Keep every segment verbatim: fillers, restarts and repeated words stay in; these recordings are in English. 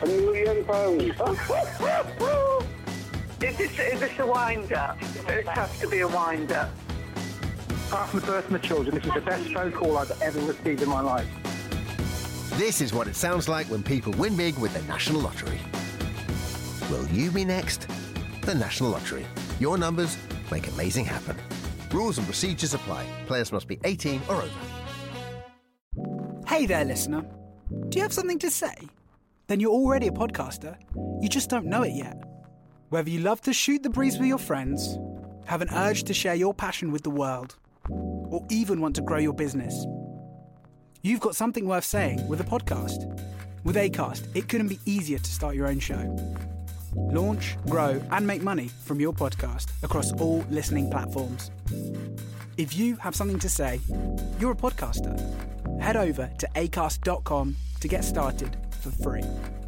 A million pounds. Is this, is this a wind-up? It has to be a wind-up. Apart from the birth of my children, this is the best phone call I've ever received in my life. This is what it sounds like when people win big with the National Lottery. Will you be next? The National Lottery. Your numbers make amazing happen. Rules and procedures apply. Players must be eighteen or over. Hey there, listener. Do you have something to say? Then you're already a podcaster. You just don't know it yet. Whether you love to shoot the breeze with your friends, have an urge to share your passion with the world, or even want to grow your business, you've got something worth saying with a podcast. With Acast, it couldn't be easier to start your own show. Launch, grow, and make money from your podcast across all listening platforms. If you have something to say, you're a podcaster. Head over to acast dot com to get started for free.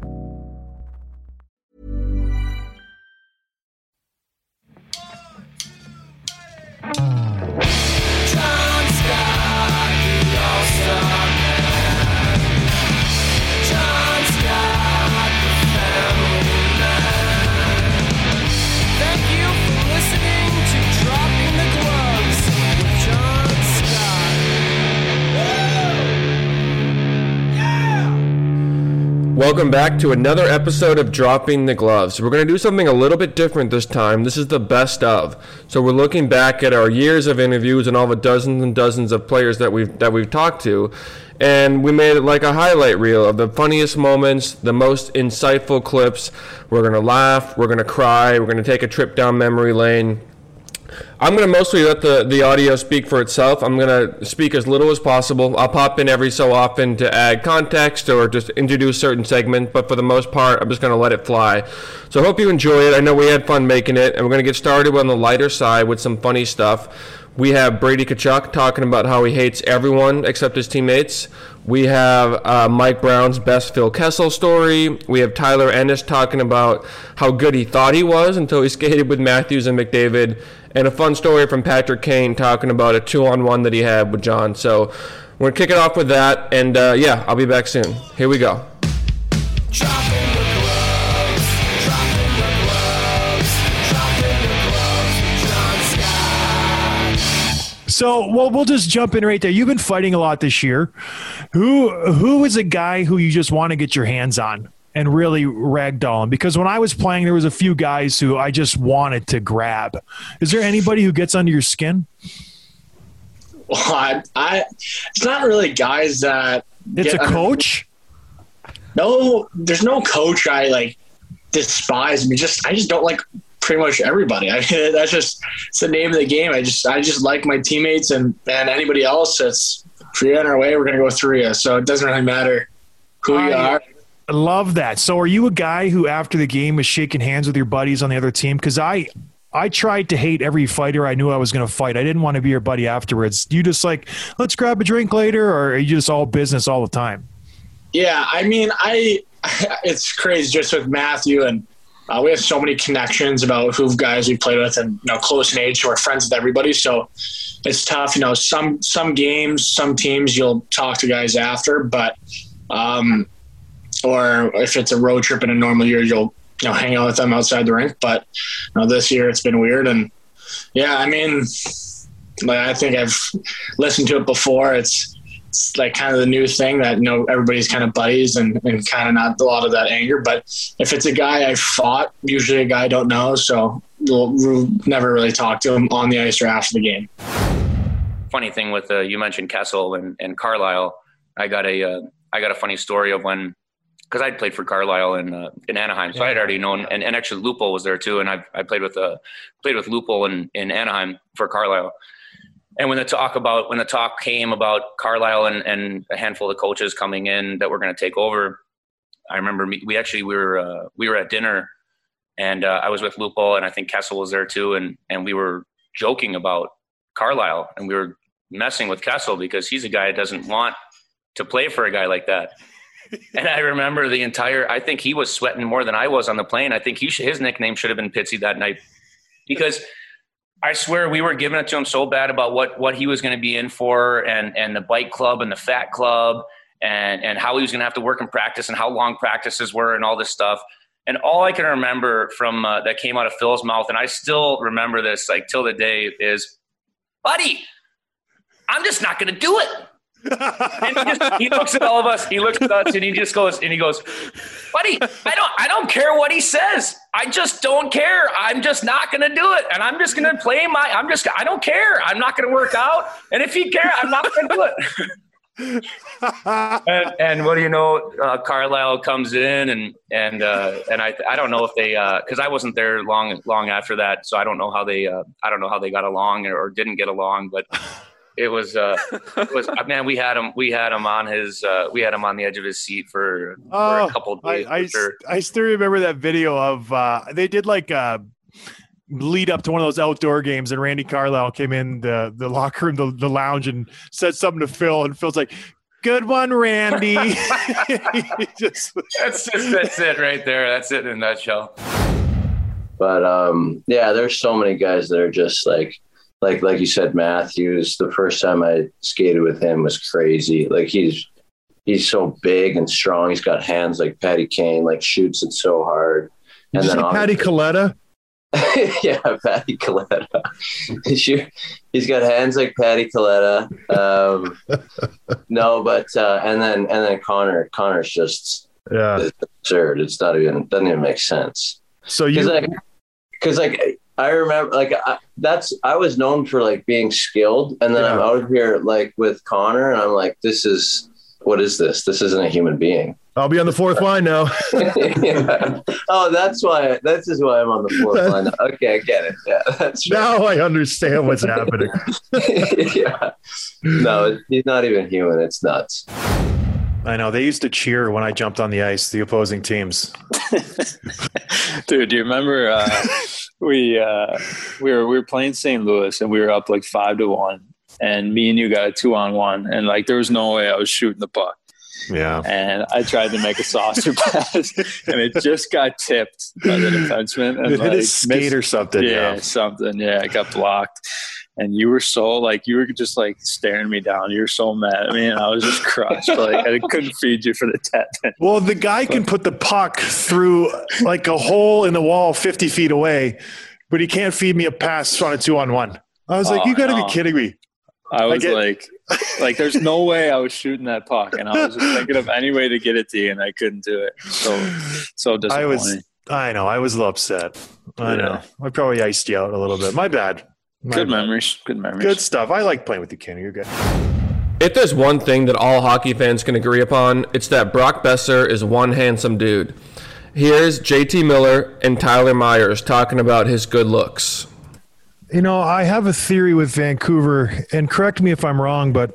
John Scott, the all-star man. John Scott, the family man. Thank you for listening to Dropping the Gloves with John Scott. Woo! Yeah! Welcome back to another episode of Dropping the Gloves. We're going to do something a little bit different this time. This is the best of. So we're looking back at our years of interviews and all the dozens and dozens of players that we've that we've talked to. And we made it like a highlight reel of the funniest moments, the most insightful clips. We're going to laugh, we're going to cry, we're going to take a trip down memory lane. I'm going to mostly let the, the audio speak for itself. I'm going to speak as little as possible. I'll pop in every so often to add context or just introduce certain segments, but for the most part, I'm just going to let it fly. So I hope you enjoy it. I know we had fun making it, and we're going to get started on the lighter side with some funny stuff. We have Brady Tkachuk talking about how he hates everyone except his teammates. We have uh, Mike Brown's best Phil Kessel story. We have Tyler Ennis talking about how good he thought he was until he skated with Matthews and McDavid. And a fun story from Patrick Kane talking about a two-on-one that he had with John. So we're going to kick it off with that. And, uh, yeah, I'll be back soon. Here we go. Dropping the gloves, dropping the gloves, dropping the gloves, John Scott. So, well, we'll just jump in right there. You've been fighting a lot this year. Who who is a guy who you just want to get your hands on and really ragdoll him? Because when I was playing, there was a few guys who I just wanted to grab. Is there anybody who gets under your skin? Well, I, I it's not really guys that it's get a coach. No, there's no coach I like despise. I mean, just I just don't like pretty much everybody. I mean, that's just it's the name of the game. I just I just like my teammates and and anybody else. That's if you're on our way, we're gonna go through you. So it doesn't really matter who I, you are. I love that. So are you a guy who after the game was shaking hands with your buddies on the other team? Because I I tried to hate every fighter I knew I was going to fight. I didn't want to be your buddy afterwards. You just like, let's grab a drink later, or are you just all business all the time? Yeah, I mean, I it's crazy just with Matthew, and uh, we have so many connections about who guys we played with, and you know, close in age, so we're friends with everybody. So it's tough, you know. Some some games, some teams, you'll talk to guys after, but um, or if it's a road trip in a normal year, you'll you know hang out with them outside the rink. But you know, this year it's been weird, and yeah, I mean, like I think I've listened to it before. It's It's like kind of the new thing that, you know, everybody's kind of buddies and, and kind of not a lot of that anger. But if it's a guy I fought, usually a guy I don't know, so we'll, we'll never really talk to him on the ice or after the game. Funny thing with uh, you mentioned Kessel and, and Carlisle. I got a uh, I got a funny story of when, because I'd played for Carlisle in uh, in Anaheim, so I had already known, and, and actually Lupo was there too, and I I played with uh played with Lupo in, in Anaheim for Carlisle. And when the talk about when the talk came about Carlisle and, and a handful of coaches coming in that were going to take over, I remember me, we actually we were uh, we were at dinner, and uh, I was with Lupo, and I think Kessel was there too, and and we were joking about Carlisle, and we were messing with Kessel because he's a guy that doesn't want to play for a guy like that. And I remember the entire. I think he was sweating more than I was on the plane. I think he should, his nickname should have been Pitsy that night, because I swear we were giving it to him so bad about what, what he was going to be in for, and, and the bike club and the fat club. and, and how he was going to have to work in practice and how long practices were and all this stuff. And all I can remember from uh, that came out of Phil's mouth, and I still remember this like till the day, is, buddy, I'm just not going to do it. And he, just, he looks at all of us. He looks at us, and he just goes, and he goes, buddy, I don't, I don't care what he says. I just don't care. I'm just not going to do it, and I'm just going to play my. I'm just. I don't care. I'm not going to work out, and if you care, I'm not going to do it. and, and what do you know? Uh, Carlisle comes in, and and uh, and I I don't know if they because uh, I wasn't there long long after that, so I don't know how they uh, I don't know how they got along or, or didn't get along, but. It was, uh, it was, man, we had him, we had him on his, uh, we had him on the edge of his seat for, for oh, a couple of days. I, I, sure. I still remember that video of, uh, they did like a lead up to one of those outdoor games, and Randy Carlisle came in the, the locker room, the, the lounge, and said something to Phil, and Phil's like, good one, Randy. just, that's just, that's it right there. That's it in a nutshell. But, um, yeah, there's so many guys that are just like, Like like you said, Matthews, the first time I skated with him was crazy. Like he's he's so big and strong. He's got hands like Patty Kane, like shoots it so hard. Did and you then say Patty Coletta? yeah, Patty Coletta. He's got hands like Patty Coletta. Um, no, but uh, and then and then Connor. Connor's just yeah it's absurd. It's not even it doesn't even make sense. So you because like, like I remember like I, that's I was known for like being skilled, and then yeah. I'm out here like with Connor, and I'm like, this is what is this? This isn't a human being. I'll be on the fourth line now. yeah. Oh, that's why. That's just why I'm on the fourth line. Now. Okay, I get it. Yeah, that's right. Now I understand what's happening. yeah. No, he's not even human. It's nuts. I know. They used to cheer when I jumped on the ice, the opposing teams. Dude, do you remember uh, we uh, we were we were playing Saint Louis, and we were up like five to one, and me and you got a two on one, and like there was no way I was shooting the puck. Yeah. And I tried to make a saucer pass, and it just got tipped by the defenseman. And it like, hit his skate missed, or something. Yeah, yeah, something. Yeah, it got blocked. And you were so like you were just like staring me down. You were so mad at me, and I was just crushed. Like I couldn't feed you for the ten. Well, the guy can put the puck through like a hole in the wall fifty feet away, but he can't feed me a pass on a two on one. I was like, oh, you got to no. be kidding me. I was I like, like there's no way I was shooting that puck, and I was just thinking of any way to get it to you, and I couldn't do it. So, so disappointing. I was, I know, I was a little upset. I yeah. know, I probably iced you out a little bit. My bad. My good bad. memories. Good memories. Good stuff. I like playing with you, Kenny. You're good. If there's one thing that all hockey fans can agree upon, it's that Brock Boeser is one handsome dude. Here's J T Miller and Tyler Myers talking about his good looks. You know, I have a theory with Vancouver, and correct me if I'm wrong, but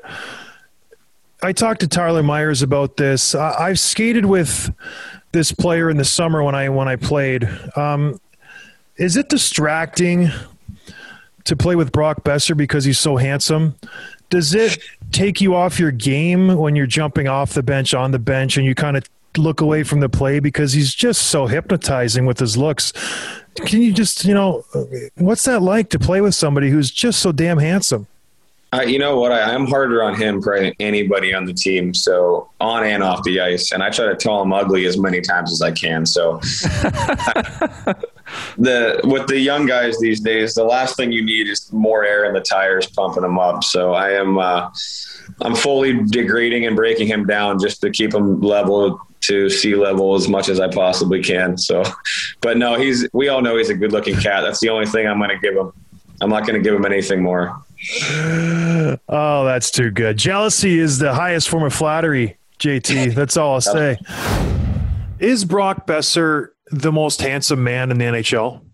I talked to Tyler Myers about this. I, I've skated with this player in the summer when I when I played. Um, is it distracting to play with Brock Boeser because he's so handsome? Does it take you off your game when you're jumping off the bench, on the bench, and you kind of look away from the play because he's just so hypnotizing with his looks? Can you just, you know, what's that like to play with somebody who's just so damn handsome? Uh, you know what? I, I'm harder on him probably than anybody on the team. So on and off the ice, and I try to tell him ugly as many times as I can. So the with the young guys these days, the last thing you need is more air in the tires, pumping them up. So I am, uh, I'm fully degrading and breaking him down just to keep him level to sea level as much as I possibly can. So, but no, he's. We all know he's a good-looking cat. That's the only thing I'm going to give him. I'm not going to give him anything more. Oh, that's too good. Jealousy is the highest form of flattery, J T. That's all I'll say. Is Brock Boeser the most handsome man in the N H L?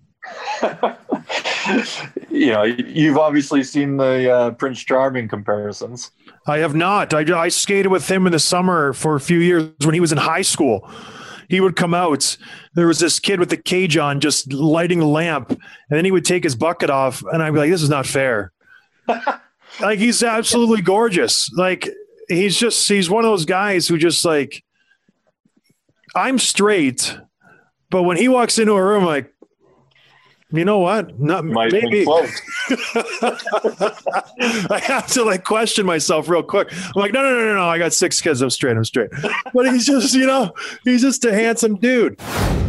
You know, you've obviously seen the uh, Prince Charming comparisons. I have not. I, I skated with him in the summer for a few years when he was in high school. He would come out. There was this kid with the cage on just lighting the lamp, and then he would take his bucket off, and I'd be like, this is not fair. Like, he's absolutely gorgeous. Like, he's just, he's one of those guys who just like, I'm straight, but when he walks into a room, like, You know what? Not Might maybe. be close. I have to like question myself real quick. I'm like, no, no, no, no, no. I got six kids. I'm straight. I'm straight. But he's just, you know, he's just a handsome dude.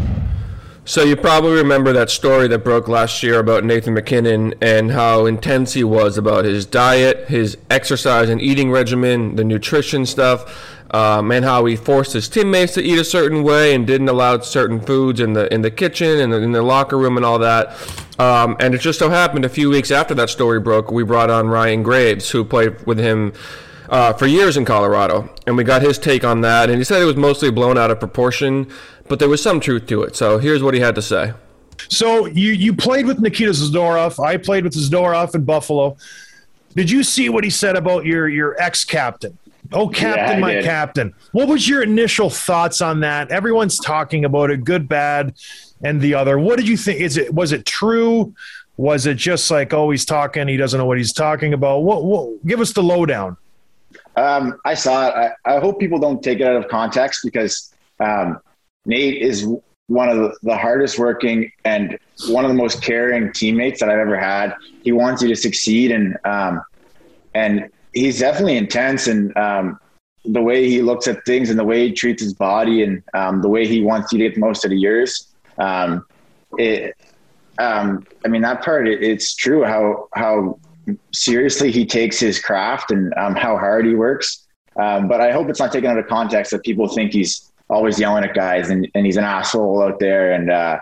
So you probably remember that story that broke last year about Nathan MacKinnon and how intense he was about his diet, his exercise and eating regimen, the nutrition stuff, um, and how he forced his teammates to eat a certain way and didn't allow certain foods in the in the kitchen and in the locker room and all that. Um, and it just so happened a few weeks after that story broke, we brought on Ryan Graves, who played with him uh, for years in Colorado, and we got his take on that. And he said it was mostly blown out of proportion, but there was some truth to it. So here's what he had to say. So you you played with Nikita Zadorov. I played with Zadorov in Buffalo. Did you see what he said about your your ex-captain? Oh, captain, Yeah, my did. captain. What was your initial thoughts on that? Everyone's talking about it, good, bad, and the other. What did you think? Is it was it true? Was it just like, oh, he's talking, he doesn't know what he's talking about? What, what give us the lowdown. Um, I saw it. I, I hope people don't take it out of context because um, Nate is one of the, the hardest working and one of the most caring teammates that I've ever had. He wants you to succeed, and um, and he's definitely intense, and um, the way he looks at things and the way he treats his body and um, the way he wants you to get the most out of yours. Um, it, um, I mean, that part, it, it's true how, how seriously he takes his craft and um, how hard he works. Um, but I hope it's not taken out of context that people think he's always yelling at guys and, and he's an asshole out there. And, uh,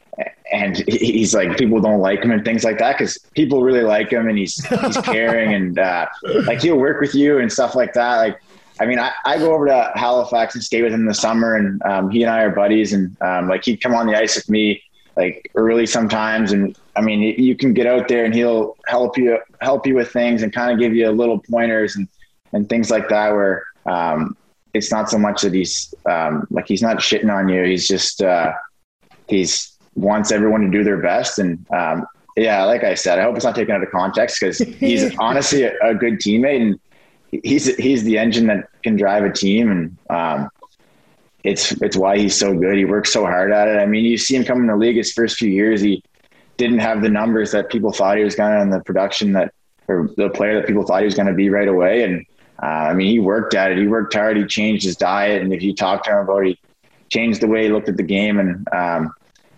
and he's like, people don't like him and things like that. Cause people really like him and he's, he's caring and, uh, like he'll work with you and stuff like that. Like, I mean, I, I go over to Halifax and stay with him in the summer, and um, he and I are buddies, and um, like he'd come on the ice with me like early sometimes. And I mean, you can get out there and he'll help you, help you with things and kind of give you little pointers and, and things like that, where um, it's not so much that he's um, like, he's not shitting on you. He's just, uh, he's wants everyone to do their best. And um, yeah, like I said, I hope it's not taken out of context because he's honestly a, a good teammate, and he's, he's the engine that can drive a team. And um, it's, it's why he's so good. He works so hard at it. I mean, you see him come in the league his first few years, he didn't have the numbers that people thought he was going to, and the production that, or the player that people thought he was going to be right away. And uh, I mean, he worked at it. He worked hard. He changed his diet. And if you talk to him about it, he changed the way he looked at the game. And um,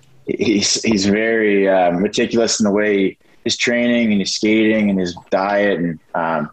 he's, he's very uh, meticulous in the way his training and his skating and his diet. And um,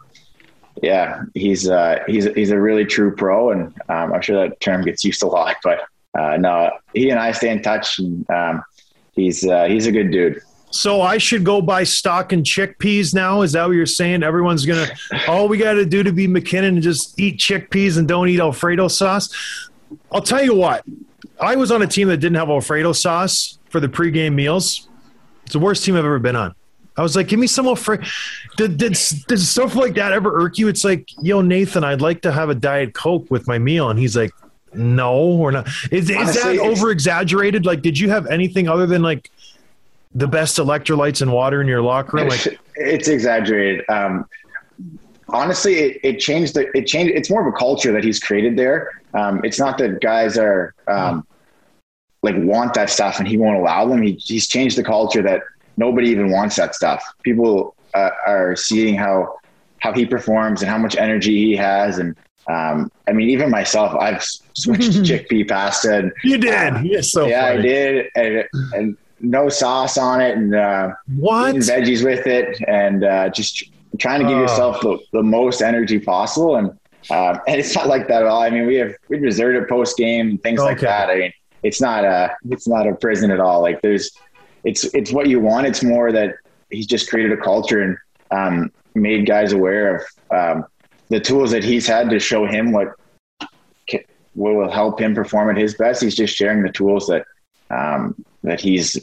yeah, he's uh, he's he's a really true pro, and um, I'm sure that term gets used a lot. But uh, no, he and I stay in touch, and um, he's uh, he's a good dude. So I should go buy stock in chickpeas now? Is that what you're saying? Everyone's gonna all we got to do to be MacKinnon and just eat chickpeas and don't eat Alfredo sauce. I'll tell you what, I was on a team that didn't have Alfredo sauce for the pregame meals. It's the worst team I've ever been on. I was like, give me some Alfredo. Did, did, did stuff like that ever irk you? It's like, yo, Nathan, I'd like to have a Diet Coke with my meal. And he's like, no, we're not. Is, is that over exaggerated? Like, did you have anything other than like the best electrolytes and water in your locker room? Like, it's exaggerated. Um, honestly, it, it changed. The, it changed. It's more of a culture that he's created there. Um, it's not that guys are um, like want that stuff and he won't allow them. He, he's changed the culture that nobody even wants that stuff. People uh, are seeing how how he performs and how much energy he has. And um, I mean, even myself, I've switched to chickpea pasta. And, you did? Uh, Yes, so yeah, funny. I did. And, and no sauce on it, and uh, what eating veggies with it, and uh, just trying to give Oh. yourself the, the most energy possible. And um, and it's not like that at all. I mean, we have we reserved it post game and things like Okay. that. I mean, it's not a it's not a prison at all. Like there's it's it's what you want. It's more that he's just created a culture and um, made guys aware of um, the tools that he's had to show him what ca- what will help him perform at his best. He's just sharing the tools that um, that he's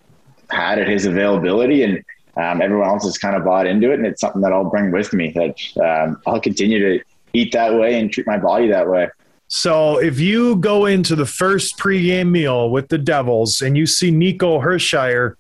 had at his availability, and um, everyone else has kind of bought into it. And it's something that I'll bring with me, that um, I'll continue to eat that way and treat my body that way. So if you go into the first pregame meal with the Devils and you see Nico Hershiser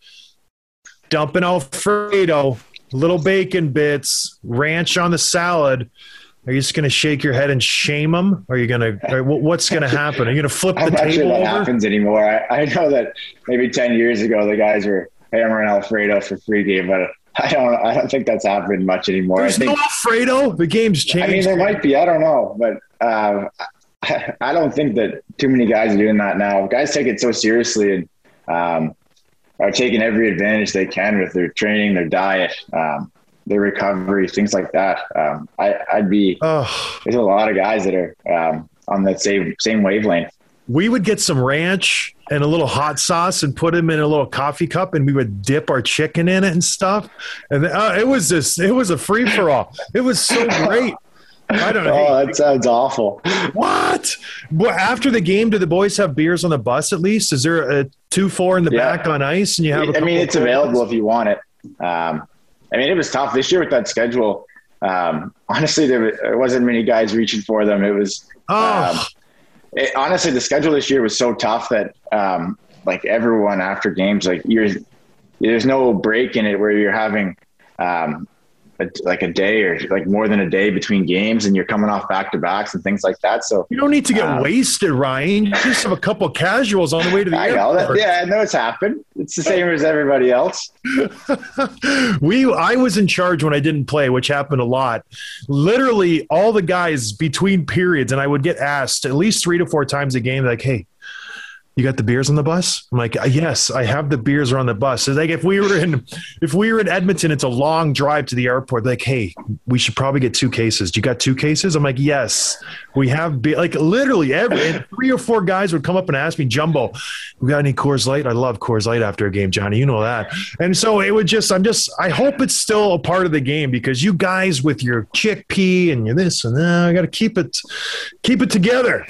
dumping Alfredo, little bacon bits, ranch on the salad, are you just going to shake your head and shame him? Or are you going to, what's going to happen? Are you going to flip the I'm not sure table that over? happens anymore. I, I know that maybe ten years ago, the guys were hammering Alfredo for pregame, but I don't I don't think that's happened much anymore. There's I think, no Alfredo. The game's changed. I mean, there might be. I don't know, but um, I, I don't think that too many guys are doing that now. Guys take it so seriously and um, are taking every advantage they can with their training, their diet, um, their recovery, things like that. Um, I, I'd be. Oh. There's a lot of guys that are um, on that same same wavelength. We would get some ranch and a little hot sauce and put them in a little coffee cup, and we would dip our chicken in it and stuff. And uh, it was just, it was a free for all. It was so great. I don't know. Oh, that sounds awful. What? Well, after the game, do the boys have beers on the bus at least? Is there a two four in the Yeah. back on ice, and you have? A I mean, couple it's of available if you want it. Um, I mean, it was tough this year with that schedule. Um, honestly, there, was, there wasn't many guys reaching for them. It was. Oh. Um, It, honestly, the schedule this year was so tough that, um, like everyone after games, like you're, there's no break in it where you're having, um, a, like a day or like more than a day between games, and you're coming off back to backs and things like that. So You don't need to get um, wasted, Ryan. You just have a couple of casuals on the way to the I know airport. that. Yeah, I know it's happened. It's the same as everybody else. we I was in charge when I didn't play, which happened a lot. Literally all the guys between periods, and I would get asked at least three to four times a game, like, hey, you got the beers on the bus? I'm like, yes, I have the beers are on the bus. It's like if we were in if we were in Edmonton, it's a long drive to the airport. They're like, hey, we should probably get two cases. You got two cases? I'm like, yes, we have be-. Like literally every and three or four guys would come up and ask me, Jumbo, we got any Coors Light? I love Coors Light after a game, Johnny. You know that. And so it would just, I'm just, I hope it's still a part of the game, because you guys with your chickpea and your this and that, I got to keep it, keep it together.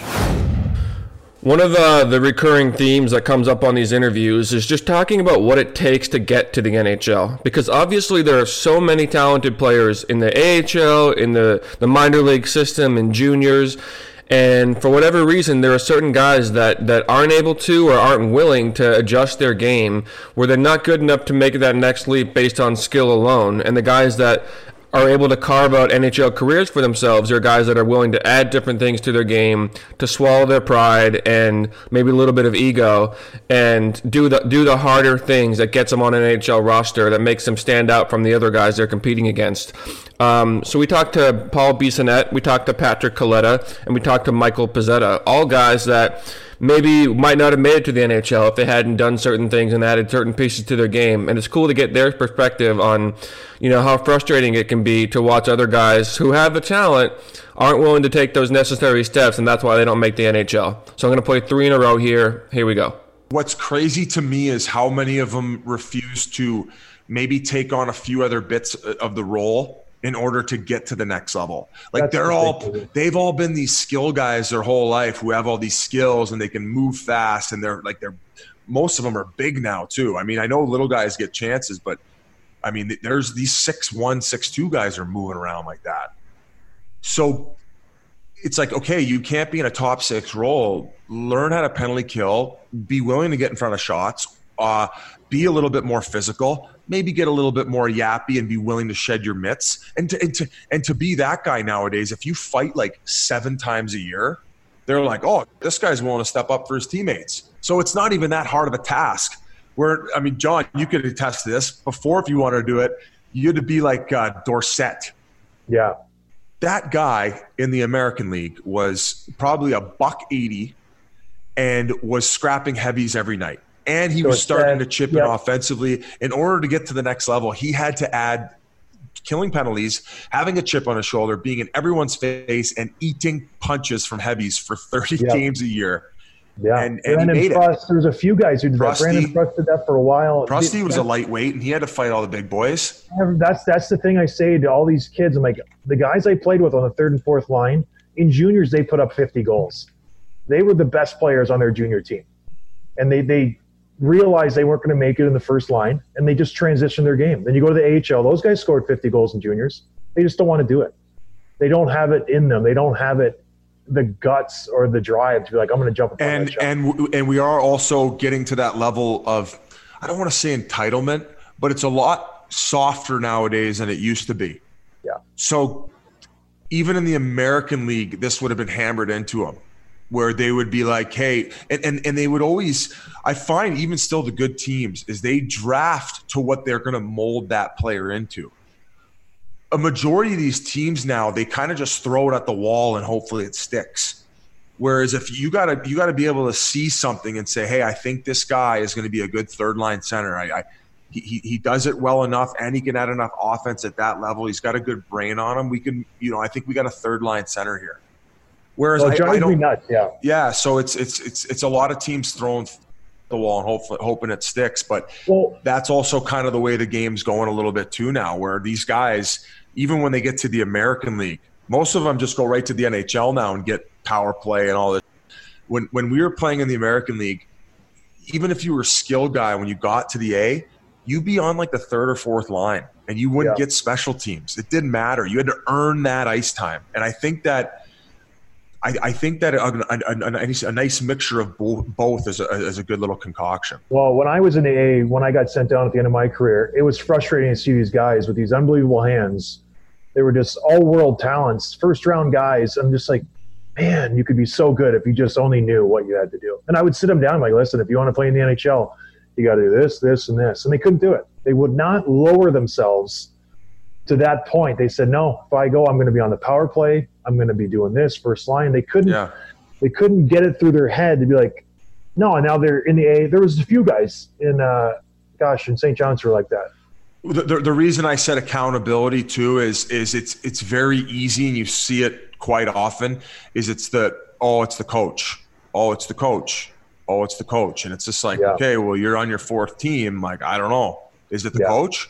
One of the, the recurring themes that comes up on these interviews is just talking about what it takes to get to the N H L. Because obviously there are so many talented players in the A H L, in the, the minor league system, in juniors. And for whatever reason, there are certain guys that, that aren't able to or aren't willing to adjust their game, where they're not good enough to make that next leap based on skill alone. And the guys that are able to carve out N H L careers for themselves are guys that are willing to add different things to their game, to swallow their pride and maybe a little bit of ego, and do the do the harder things that gets them on an N H L roster, that makes them stand out from the other guys they're competing against. Um, so we talked to Paul Bissonnette, we talked to Patrick Coletta, and we talked to Michael Pezzetta, all guys that maybe might not have made it to the N H L if they hadn't done certain things and added certain pieces to their game. And it's cool to get their perspective on, you know, how frustrating it can be to watch other guys who have the talent aren't willing to take those necessary steps, and that's why they don't make the N H L. So I'm going to play three in a row here. Here we go. What's crazy to me is how many of them refuse to maybe take on a few other bits of the role in order to get to the next level. Like That's they're all, ridiculous. they've all been these skill guys their whole life who have all these skills and they can move fast, and they're like, they're, most of them are big now too. I mean, I know little guys get chances, but I mean, there's these six one, six two guys are moving around like that. So it's like, okay, you can't be in a top six role. Learn how to penalty kill, be willing to get in front of shots, uh, be a little bit more physical, maybe get a little bit more yappy and be willing to shed your mitts. And to, and to, and to be that guy nowadays, if you fight like seven times a year, they're like, oh, this guy's willing to step up for his teammates. So it's not even that hard of a task. Where, I mean, John, you could attest to this. Before, if you wanted to do it, you had to be like uh, Dorsett. Yeah. That guy in the American League was probably a buck eighty and was scrapping heavies every night. And he was starting to chip in yep. offensively. In order to get to the next level, he had to add killing penalties, having a chip on his shoulder, being in everyone's face, and eating punches from heavies for thirty Yep. games a year. Yeah. And, and he Brandon made Prust, it. there's a few guys who did that. Prusty- Brandon Prust did that for a while. Prusty was a That's- lightweight, and he had to fight all the big boys. That's that's the thing I say to all these kids. I'm like, the guys I played with on the third and fourth line, in juniors, they put up fifty goals. They were the best players on their junior team. And they, they realized they weren't going to make it in the first line, and they just transitioned their game. Then you go to the A H L. Those guys scored fifty goals in juniors. They just don't want to do it. They don't have it in them. They don't have it, the guts or the drive to be like, I'm going to jump in front And of that shot. and w- and we are also getting to that level of, I don't want to say entitlement, but it's a lot softer nowadays than it used to be. Yeah. So even in the American League, this would have been hammered into them. where they would be like, hey, and, and, and they would always, I find even still the good teams is they draft to what they're going to mold that player into. A majority of these teams now, they kind of just throw it at the wall and hopefully it sticks. Whereas if you gotta, you gotta be able to see something and say, hey, I think this guy is going to be a good third line center. I, I he, he does it well enough and he can add enough offense at that level. He's got a good brain on him. We can, you know, I think we got a third line center here. Whereas well, I, drives I don't, me nuts, yeah. Yeah, so it's it's it's it's a lot of teams throwing the wall and hopefully hoping it sticks. But well, that's also kind of the way the game's going a little bit too now, where these guys, even when they get to the American League, most of them just go right to the N H L now and get power play and all that. When when we were playing in the American League, even if you were a skill guy, when you got to the A, you'd be on like the third or fourth line and you wouldn't yeah. get special teams. It didn't matter. You had to earn that ice time. And I think that I, I think that a, a, a, a, nice, a nice mixture of both, both is, a, is a good little concoction. Well, when I was in the A, when I got sent down at the end of my career, it was frustrating to see these guys with these unbelievable hands. They were just all-world talents, first-round guys. I'm just like, man, you could be so good if you just only knew what you had to do. And I would sit them down like, listen, if you want to play in the N H L, you got to do this, this, and this. And they couldn't do it. They would not lower themselves to that point. They said, no, if I go, I'm going to be on the power play. I'm going to be doing this first line. They couldn't, yeah. they couldn't get it through their head to be like, no. And now they're in the A. There was a few guys in, uh, gosh, in Saint John's who were like that. The, the, the reason I said accountability too is is it's it's very easy, and you see it quite often. Is it's the oh it's the coach, oh it's the coach, oh it's the coach, and it's just like yeah. okay, well you're on your fourth team. Like I don't know, is it the yeah. coach?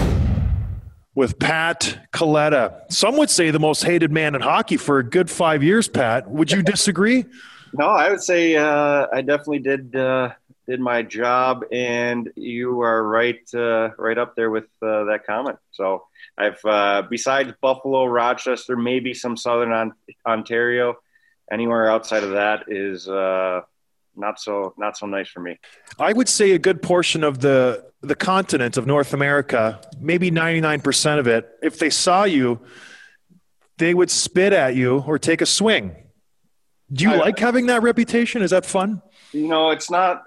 With Pat Kaleta. Some would say the most hated man in hockey for a good five years, Pat. Would you disagree? No, I would say uh, I definitely did uh, did my job, and you are right uh, right up there with uh, that comment. So I've, uh, besides Buffalo, Rochester, maybe some Southern on- Ontario, anywhere outside of that is uh, not so not so nice for me. I would say a good portion of the the continent of North America, maybe ninety-nine percent of it, if they saw you, they would spit at you or take a swing. Do you I, like having that reputation? Is that fun? You know, it's not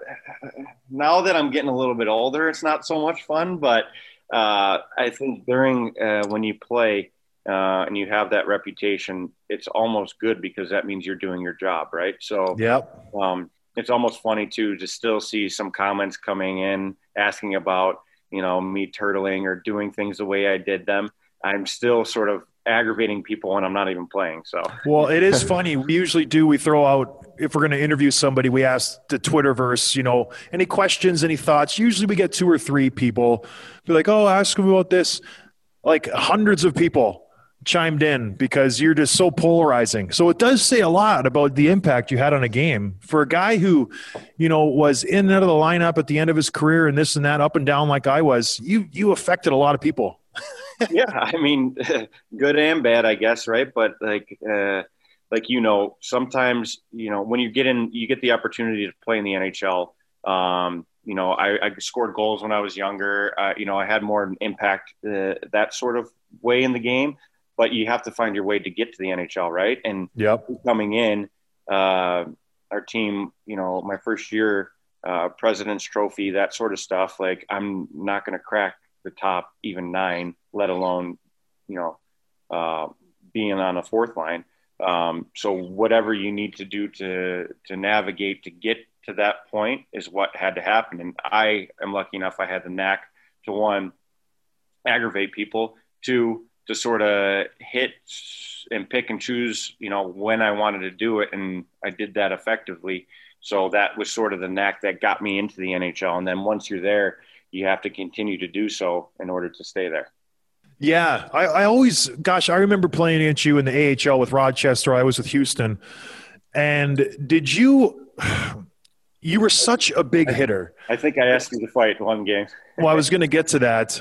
– now that I'm getting a little bit older, it's not so much fun. But uh, I think during uh, when you play uh, and you have that reputation, it's almost good because that means you're doing your job, right? So yep. um, it's almost funny, too, to still see some comments coming in asking about, you know, me turtling or doing things the way I did them. I'm still sort of aggravating people when I'm not even playing. So, well, it is funny. We usually do, we throw out, if we're going to interview somebody, we ask the Twitterverse, you know, any questions, any thoughts. Usually we get two or three people be like, oh, ask them about this. Like hundreds of people chimed in because you're just so polarizing. So it does say a lot about the impact you had on a game for a guy who, you know, was in and out of the lineup at the end of his career and this and that, up and down like I was. You, you affected a lot of people. Yeah, I mean, good and bad, I guess, right? But like, uh, like you know, sometimes you know when you get in, you get the opportunity to play in the N H L. Um, you know, I, I scored goals when I was younger. Uh, you know, I had more impact uh, that sort of way in the game. But you have to find your way to get to the N H L, right? And yep. coming in, uh, our team, you know, my first year, uh, President's Trophy, that sort of stuff. Like, I'm not going to crack the top even nine, let alone, you know, uh, being on a fourth line. Um, so whatever you need to do to to navigate to get to that point is what had to happen. And I am lucky enough I had the knack to, one, aggravate people, two, to sort of hit and pick and choose, you know, when I wanted to do it. And I did that effectively. So that was sort of the knack that got me into the N H L. And then once you're there, you have to continue to do so in order to stay there. Yeah. I, I always, gosh, I remember playing against you in the A H L with Rochester. I was with Houston. And did you, you were such a big hitter. I think I asked you to fight one game. Well, I was going to get to that.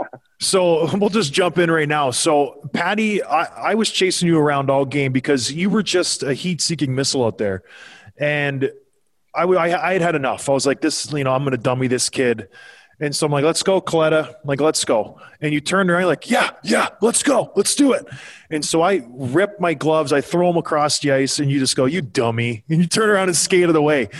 So we'll just jump in right now. So, Patty, I, I was chasing you around all game because you were just a heat-seeking missile out there. And I, I, I had had enough. I was like, this, you know, I'm going to dummy this kid. And so I'm like, let's go, Coletta. Like, let's go. And you turn around, you're like, yeah, yeah, let's go. Let's do it. And so I rip my gloves. I throw them across the ice, and you just go, you dummy. And you turn around and skate it away.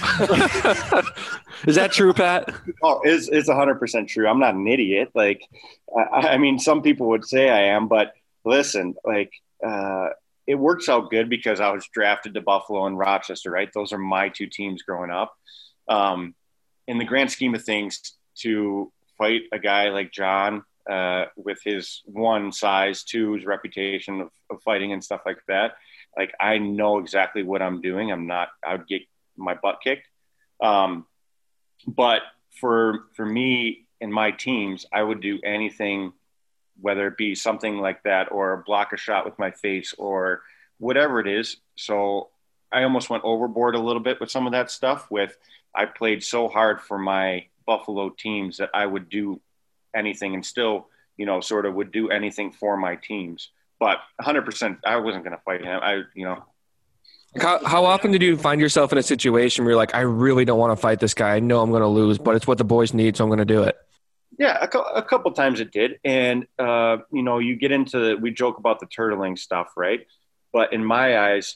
Is that true, Pat? Oh, it's, it's one hundred percent true. I'm not an idiot. Like, I, I mean, some people would say I am, but listen, like, uh, it works out good because I was drafted to Buffalo and Rochester, right? Those are my two teams growing up. Um, in the grand scheme of things, to fight a guy like John uh, with his one size, two, his reputation of, of fighting and stuff like that, like, I know exactly what I'm doing. I'm not, I would get my butt kicked. Um, but for, for me and my teams, I would do anything, whether it be something like that or block a shot with my face or whatever it is. So I almost went overboard a little bit with some of that stuff with, I played so hard for my Buffalo teams that I would do anything and still, you know, sort of would do anything for my teams. But one hundred percent, I wasn't going to fight him. I, you know. How, how often did you find yourself in a situation where you're like, I really don't want to fight this guy. I know I'm going to lose, but it's what the boys need, so I'm going to do it? Yeah, a, a couple times it did. And, uh, you know, you get into, we joke about the turtling stuff, right? But in my eyes,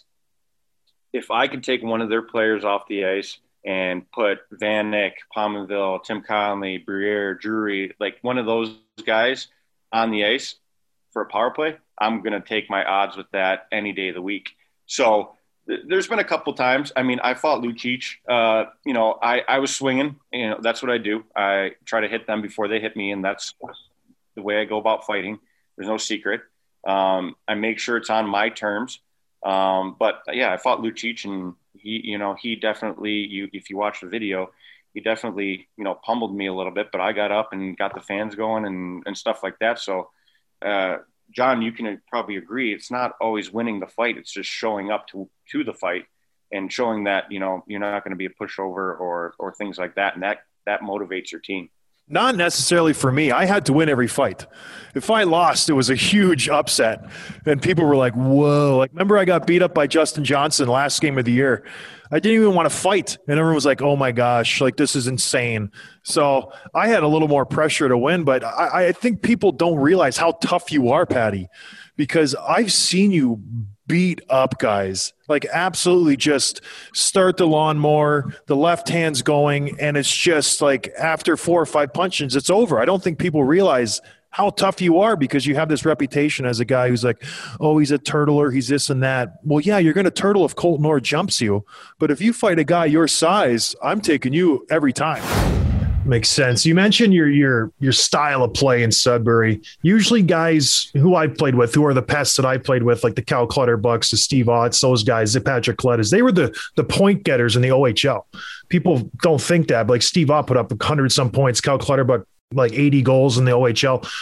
if I could take one of their players off the ice and put Van Nick, Pominville, Tim Conley, Briere, Drury, like one of those guys on the ice for a power play, I'm going to take my odds with that any day of the week. So th- there's been a couple times. I mean, I fought Lucic. Uh, you know, I, I was swinging. You know, that's what I do. I try to hit them before they hit me, and that's the way I go about fighting. There's no secret. Um, I make sure it's on my terms. Um, but, yeah, I fought Lucic, and he, you know, he definitely, you, if you watch the video, he definitely, you know, pummeled me a little bit, but I got up and got the fans going and, and stuff like that. So, uh, John, you can probably agree. It's not always winning the fight. It's just showing up to, to the fight and showing that, you know, you're not going to be a pushover or, or things like that. And that, that motivates your team. Not necessarily for me. I had to win every fight. If I lost, it was a huge upset. And people were like, whoa. Like, remember I got beat up by Justin Johnson last game of the year. I didn't even want to fight. And everyone was like, oh my gosh, like this is insane. So I had a little more pressure to win, but I, I think people don't realize how tough you are, Patty, because I've seen you beat up guys, like absolutely just start the lawnmower, the left hand's going, and it's just like after four or five punches, it's over. I don't think people realize how tough you are because you have this reputation as a guy who's like, oh, he's a turtler, he's this and that. Well, yeah, you're going to turtle if Colton Orr jumps you, but if you fight a guy your size, I'm taking you every time. Makes sense. You mentioned your your your style of play in Sudbury. Usually guys who I played with, who are the pests that I played with, like the Cal Clutterbucks, the Steve Otts, those guys, the Patrick Colettas, they were the the point getters in the O H L. People don't think that, but like Steve Ott put up one hundred some points, Cal Clutterbuck like eighty goals in the O H L.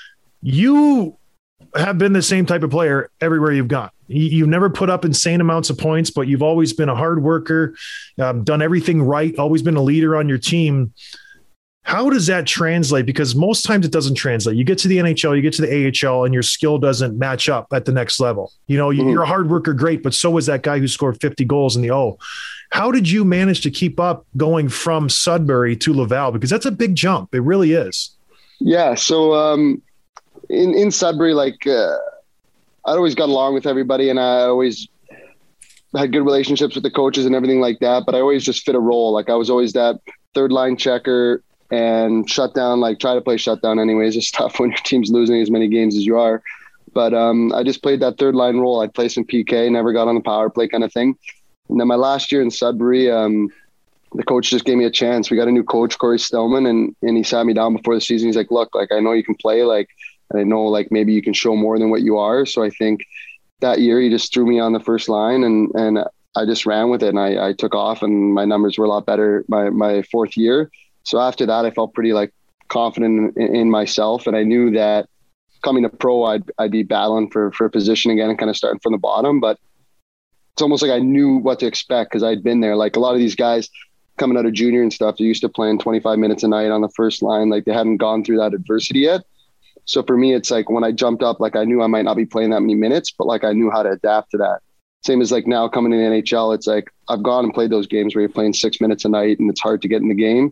You have been the same type of player everywhere you've gone. You've never put up insane amounts of points, but you've always been a hard worker, um, done everything right, always been a leader on your team. How does that translate? Because most times it doesn't translate. You get to the N H L, you get to the A H L, and your skill doesn't match up at the next level. You know, you're a hard worker, great, but so was that guy who scored fifty goals in the O. How did you manage to keep up going from Sudbury to Laval? Because that's a big jump. It really is. Yeah. So um, in, in Sudbury, like uh, I always got along with everybody, and I always had good relationships with the coaches and everything like that. But I always just fit a role. Like I was always that third line checker and shut down, like try to play shutdown anyways. It's tough when your team's losing as many games as you are. But um, I just played that third line role. I'd play some P K, never got on the power play kind of thing. And then my last year in Sudbury, um, the coach just gave me a chance. We got a new coach, Corey Stillman, and, and he sat me down before the season. He's like, look, like, I know you can play, like, and I know like maybe you can show more than what you are. So I think that year he just threw me on the first line and, and I just ran with it and I, I took off and my numbers were a lot better my, my fourth year. So after that, I felt pretty like confident in, in myself. And I knew that coming to pro, I'd, I'd be battling for, for a position again and kind of starting from the bottom, but it's almost like I knew what to expect because I'd been there. Like a lot of these guys coming out of junior and stuff, they're used to playing twenty-five minutes a night on the first line. Like they hadn't gone through that adversity yet. So for me, it's like when I jumped up, like I knew I might not be playing that many minutes, but like I knew how to adapt to that. Same as like now coming in the N H L, it's like I've gone and played those games where you're playing six minutes a night and it's hard to get in the game.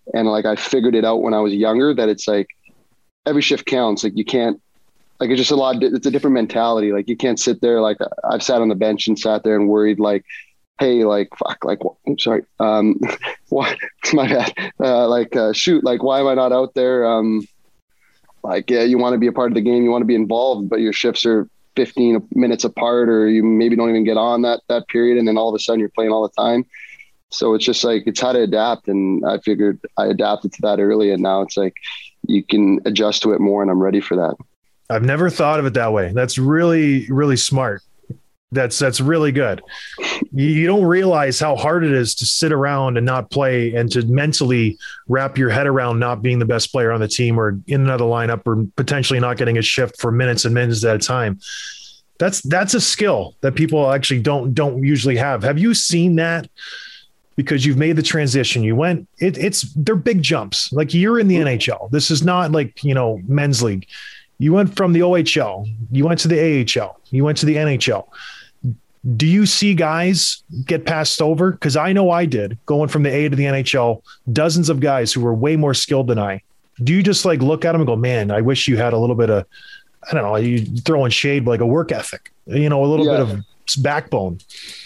And like, I figured it out when I was younger that it's like every shift counts. Like you can't, like, it's just a lot, it's a different mentality. Like you can't sit there. Like I've sat on the bench and sat there and worried like, hey, like, fuck, like, I'm sorry. Um, why, my bad. Uh, like, uh, shoot, like, why am I not out there? Um, like, yeah, you want to be a part of the game. You want to be involved, but your shifts are fifteen minutes apart, or you maybe don't even get on that, that period. And then all of a sudden you're playing all the time. So it's just like, it's how to adapt. And I figured I adapted to that early. And now it's like, you can adjust to it more, and I'm ready for that. I've never thought of it that way. That's really, really smart. That's, that's really good. You, you don't realize how hard it is to sit around and not play, and to mentally wrap your head around not being the best player on the team, or in another lineup, or potentially not getting a shift for minutes and minutes at a time. That's, that's a skill that people actually don't, don't usually have. Have you seen that? Because you've made the transition. You went, it, it's, they're big jumps. Like you're in the N H L. This is not like, you know, men's league. You went from the O H L, you went to the A H L, you went to the N H L. Do you see guys get passed over? Because I know I did, going from the A to the N H L, dozens of guys who were way more skilled than I. Do you just like look at them and go, man, I wish you had a little bit of, I don't know, you throwing shade, like a work ethic, you know, a little Yeah. bit of backbone.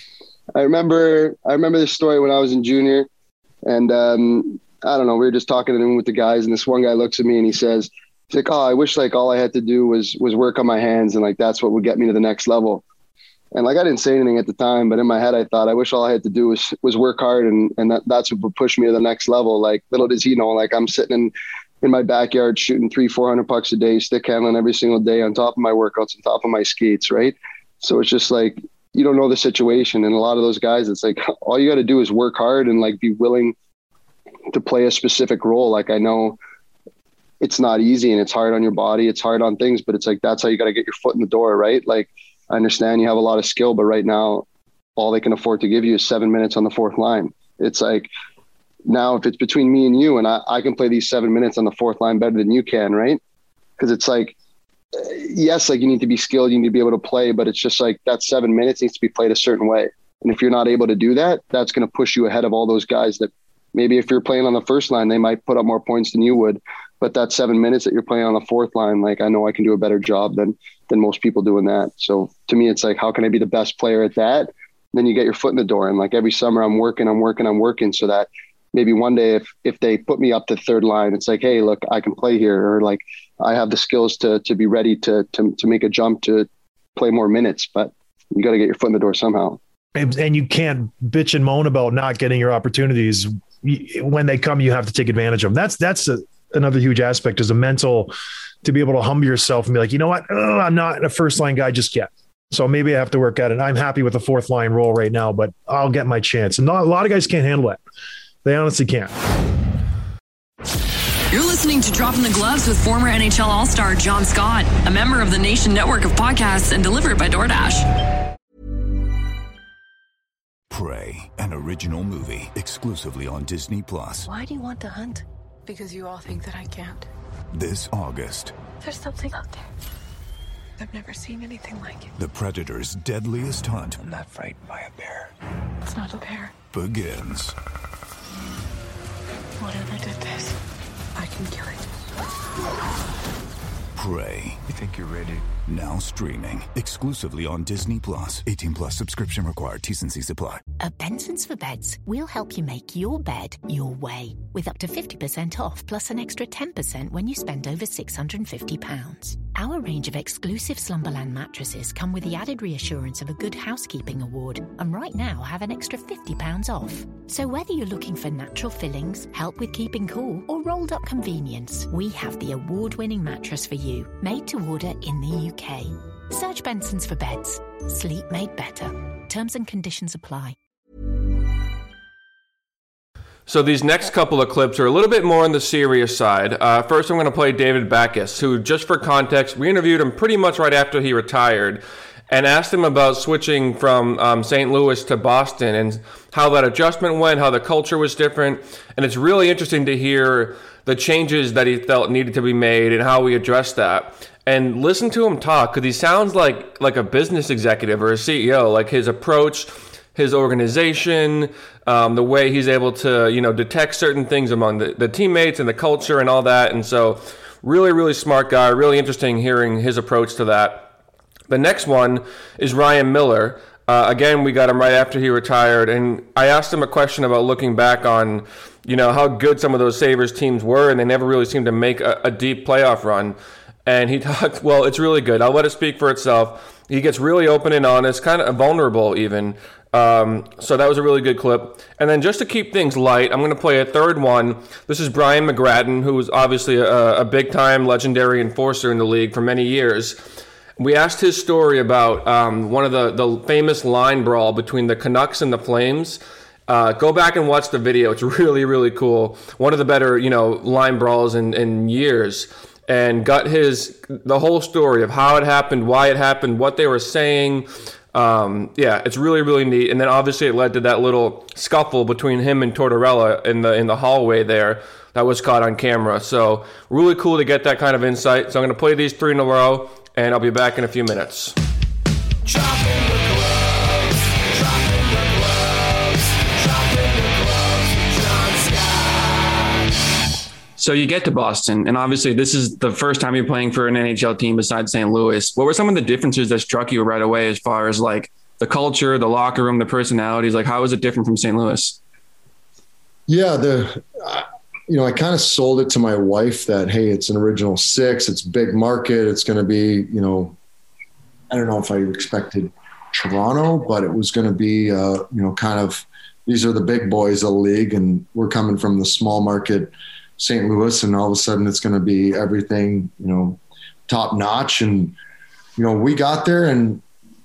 I remember, I remember this story when I was in junior, and um, I don't know, we were just talking to him with the guys, and this one guy looks at me and he says, he's like, oh, I wish like all I had to do was, was work on my hands. And like, that's what would get me to the next level. And like, I didn't say anything at the time, but in my head, I thought, I wish all I had to do was, was work hard. And, and that, that's what would push me to the next level. Like little does he know, like I'm sitting in, in my backyard, shooting three, four hundred pucks a day, stick handling every single day on top of my workouts, on top of my skates. Right. So it's just like, you don't know the situation. And a lot of those guys, it's like, all you got to do is work hard and like be willing to play a specific role. Like I know it's not easy and it's hard on your body. It's hard on things, but it's like, that's how you got to get your foot in the door. Right. Like, I understand you have a lot of skill, but right now, all they can afford to give you is seven minutes on the fourth line. It's like, now if it's between me and you, and I, I can play these seven minutes on the fourth line better than you can, right? Because it's like, yes, like you need to be skilled, you need to be able to play, but it's just like that seven minutes needs to be played a certain way. And if you're not able to do that, that's going to push you ahead of all those guys that maybe if you're playing on the first line, they might put up more points than you would. But that seven minutes that you're playing on the fourth line, like I know I can do a better job than than most people doing that. So to me, it's like, how can I be the best player at that? Then you get your foot in the door. And like every summer I'm working, I'm working, I'm working so that maybe one day if if they put me up to third line, it's like, hey, look, I can play here, or like I have the skills to to be ready to to to make a jump to play more minutes. But you got to get your foot in the door somehow. And, and you can't bitch and moan about not getting your opportunities. When they come, you have to take advantage of them. That's that's a, another huge aspect, is a mental, to be able to humble yourself and be like, you know what, oh, I'm not a first line guy just yet. So maybe I have to work at it. I'm happy with the fourth line role right now, but I'll get my chance. And not, a lot of guys can't handle it. They honestly can't. You're listening to Dropping the Gloves with former N H L All-Star John Scott, a member of the Nation Network of podcasts and delivered by DoorDash. Prey, an original movie exclusively on Disney Plus. Why do you want to hunt? Because you all think that I can't. This August, There's something out there. I've never seen anything like it. the Predator's deadliest hunt I'm not frightened by a bear. It's not a bear. begins. Whatever did this, I can kill it. Prey. You think you're ready? Now streaming exclusively on Disney Plus. eighteen plus subscription required. T's and C's apply. At Benson's for Beds, we'll help you make your bed your way, with up to fifty percent off plus an extra ten percent when you spend over six hundred fifty pounds. Our range of exclusive Slumberland mattresses come with the added reassurance of a Good Housekeeping Award, and right now have an extra fifty pounds off. So whether you're looking for natural fillings, help with keeping cool, or rolled up convenience, we have the award-winning mattress for you, made to order in the U K. Search Benson's for Beds. Sleep made better. Terms and conditions apply. So these next couple of clips are a little bit more on the serious side. Uh, first, I'm going to play David Backes, who, just for context, we interviewed him pretty much right after he retired and asked him about switching from um, Saint Louis to Boston and how that adjustment went, how the culture was different. And it's really interesting to hear the changes that he felt needed to be made and how we addressed that. And listen to him talk, because he sounds like like a business executive or a C E O, like his approach, his organization, um, the way he's able to, you know, detect certain things among the, the teammates and the culture and all that. And so really, really smart guy, really interesting hearing his approach to that. The next one is Ryan Miller. Uh, again, we got him right after he retired, and I asked him a question about looking back on, you know, how good some of those Sabres teams were, and they never really seemed to make a, a deep playoff run. And he talked, well, it's really good. I'll let it speak for itself. He gets really open and honest, kind of vulnerable even. Um, so that was a really good clip. And then just to keep things light, I'm going to play a third one. This is Brian McGrattan, who was obviously a, a big-time legendary enforcer in the league for many years. We asked his story about um, one of the, the famous line brawl between the Canucks and the Flames. Uh, go back and watch the video. It's really, really cool. One of the better, you know, line brawls in, in years. And got his, the whole story of how it happened, why it happened, what they were saying. Um, yeah, it's really, really neat. And then obviously it led to that little scuffle between him and Tortorella in the in the hallway there that was caught on camera. So really cool to get that kind of insight. So I'm going to play these three in a row, and I'll be back in a few minutes. So you get to Boston, and obviously this is the first time you're playing for an N H L team besides Saint Louis. What were some of the differences that struck you right away as far as like the culture, the locker room, the personalities? Like how was it different from Saint Louis? Yeah, the uh, you know, I kind of sold it to my wife that, hey, it's an original six, it's big market, it's going to be, you know, I don't know if I expected Toronto, but it was going to be, uh, you know, kind of, these are the big boys of the league, and we're coming from the small market Saint Louis, and all of a sudden it's going to be everything, you know, top notch. And, you know, we got there, and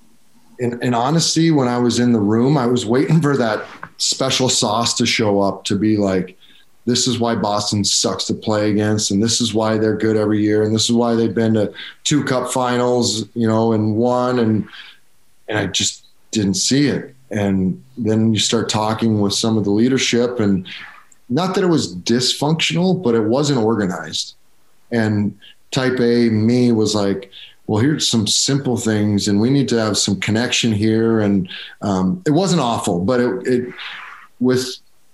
in, in honesty, when I was in the room, I was waiting for that special sauce to show up to be like, this is why Boston sucks to play against, and this is why they're good every year, and this is why they've been to two cup finals, you know, and won, and and I just didn't see it. And then you start talking with some of the leadership, and not that it was dysfunctional, but it wasn't organized. And type A me was like, well, here's some simple things, and we need to have some connection here. And um, it wasn't awful, but it, it with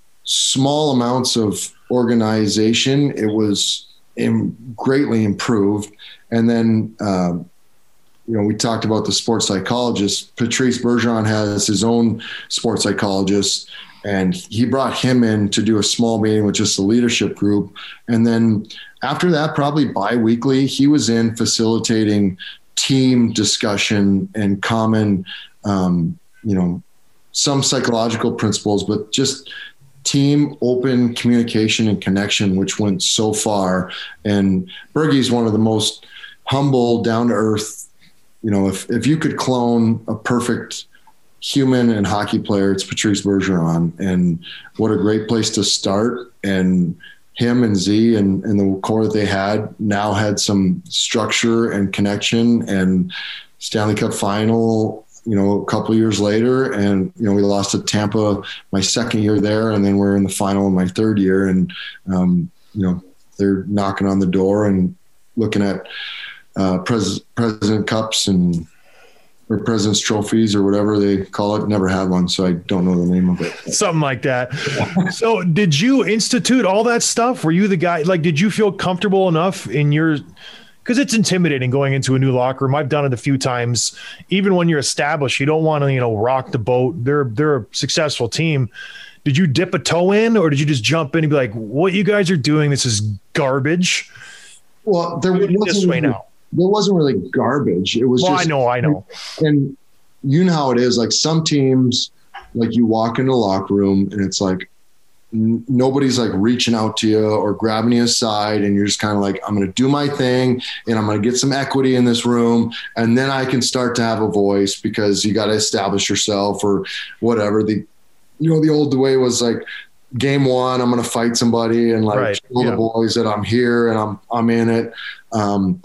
small amounts of organization, it was im- greatly improved. And then, um, you know, we talked about the sports psychologist. Patrice Bergeron has his own sports psychologist, and he brought him in to do a small meeting with just the leadership group. And then after that, probably bi-weekly, he was in facilitating team discussion and common, um, you know, some psychological principles, but just team open communication and connection, which went so far. And Bergie's one of the most humble, down to earth, you know, if, if you could clone a perfect human and hockey player, it's Patrice Bergeron. And what a great place to start. And him and Z and, and the core that they had now had some structure and connection, and Stanley Cup final, you know, a couple of years later. And, you know, we lost to Tampa my second year there, and then we're in the final in my third year. And, um, you know, they're knocking on the door and looking at uh, pres- President Cups and or President's Trophies or whatever they call it. Never had one, so I don't know the name of it. Something like that. So did you institute all that stuff? Were you the guy, like, did you feel comfortable enough in your – because it's intimidating going into a new locker room. I've done it a few times. Even when you're established, you don't want to, you know, rock the boat. They're they're a successful team. Did you dip a toe in, or did you just jump in and be like, what you guys are doing, this is garbage? Well, there wasn't this way really, now. There wasn't really garbage. It was well, just – I know, I know. And you know how it is. Like some teams, like you walk into the locker room and it's like n- nobody's like reaching out to you or grabbing you aside, and you're just kind of like, I'm going to do my thing and I'm going to get some equity in this room, and then I can start to have a voice, because you got to establish yourself or whatever. The, you know, the old way was like, game one, I'm going to fight somebody and like right. show yeah. the boys that I'm here and I'm I'm in it. Um,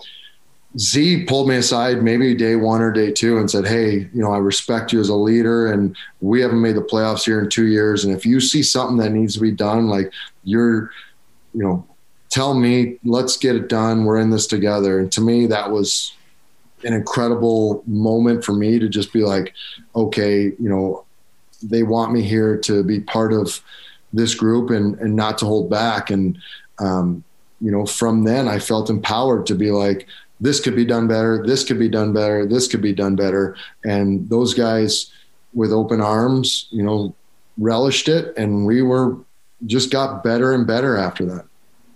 Z pulled me aside maybe day one or day two and said, hey, you know, I respect you as a leader, and we haven't made the playoffs here in two years. And if you see something that needs to be done, like you're, you know, tell me, let's get it done. We're in this together. And to me, that was an incredible moment for me to just be like, okay, you know, they want me here to be part of this group and, and not to hold back. And, um, you know, from then I felt empowered to be like, this could be done better. This could be done better. This could be done better. And those guys with open arms, you know, relished it. And we were just got better and better after that.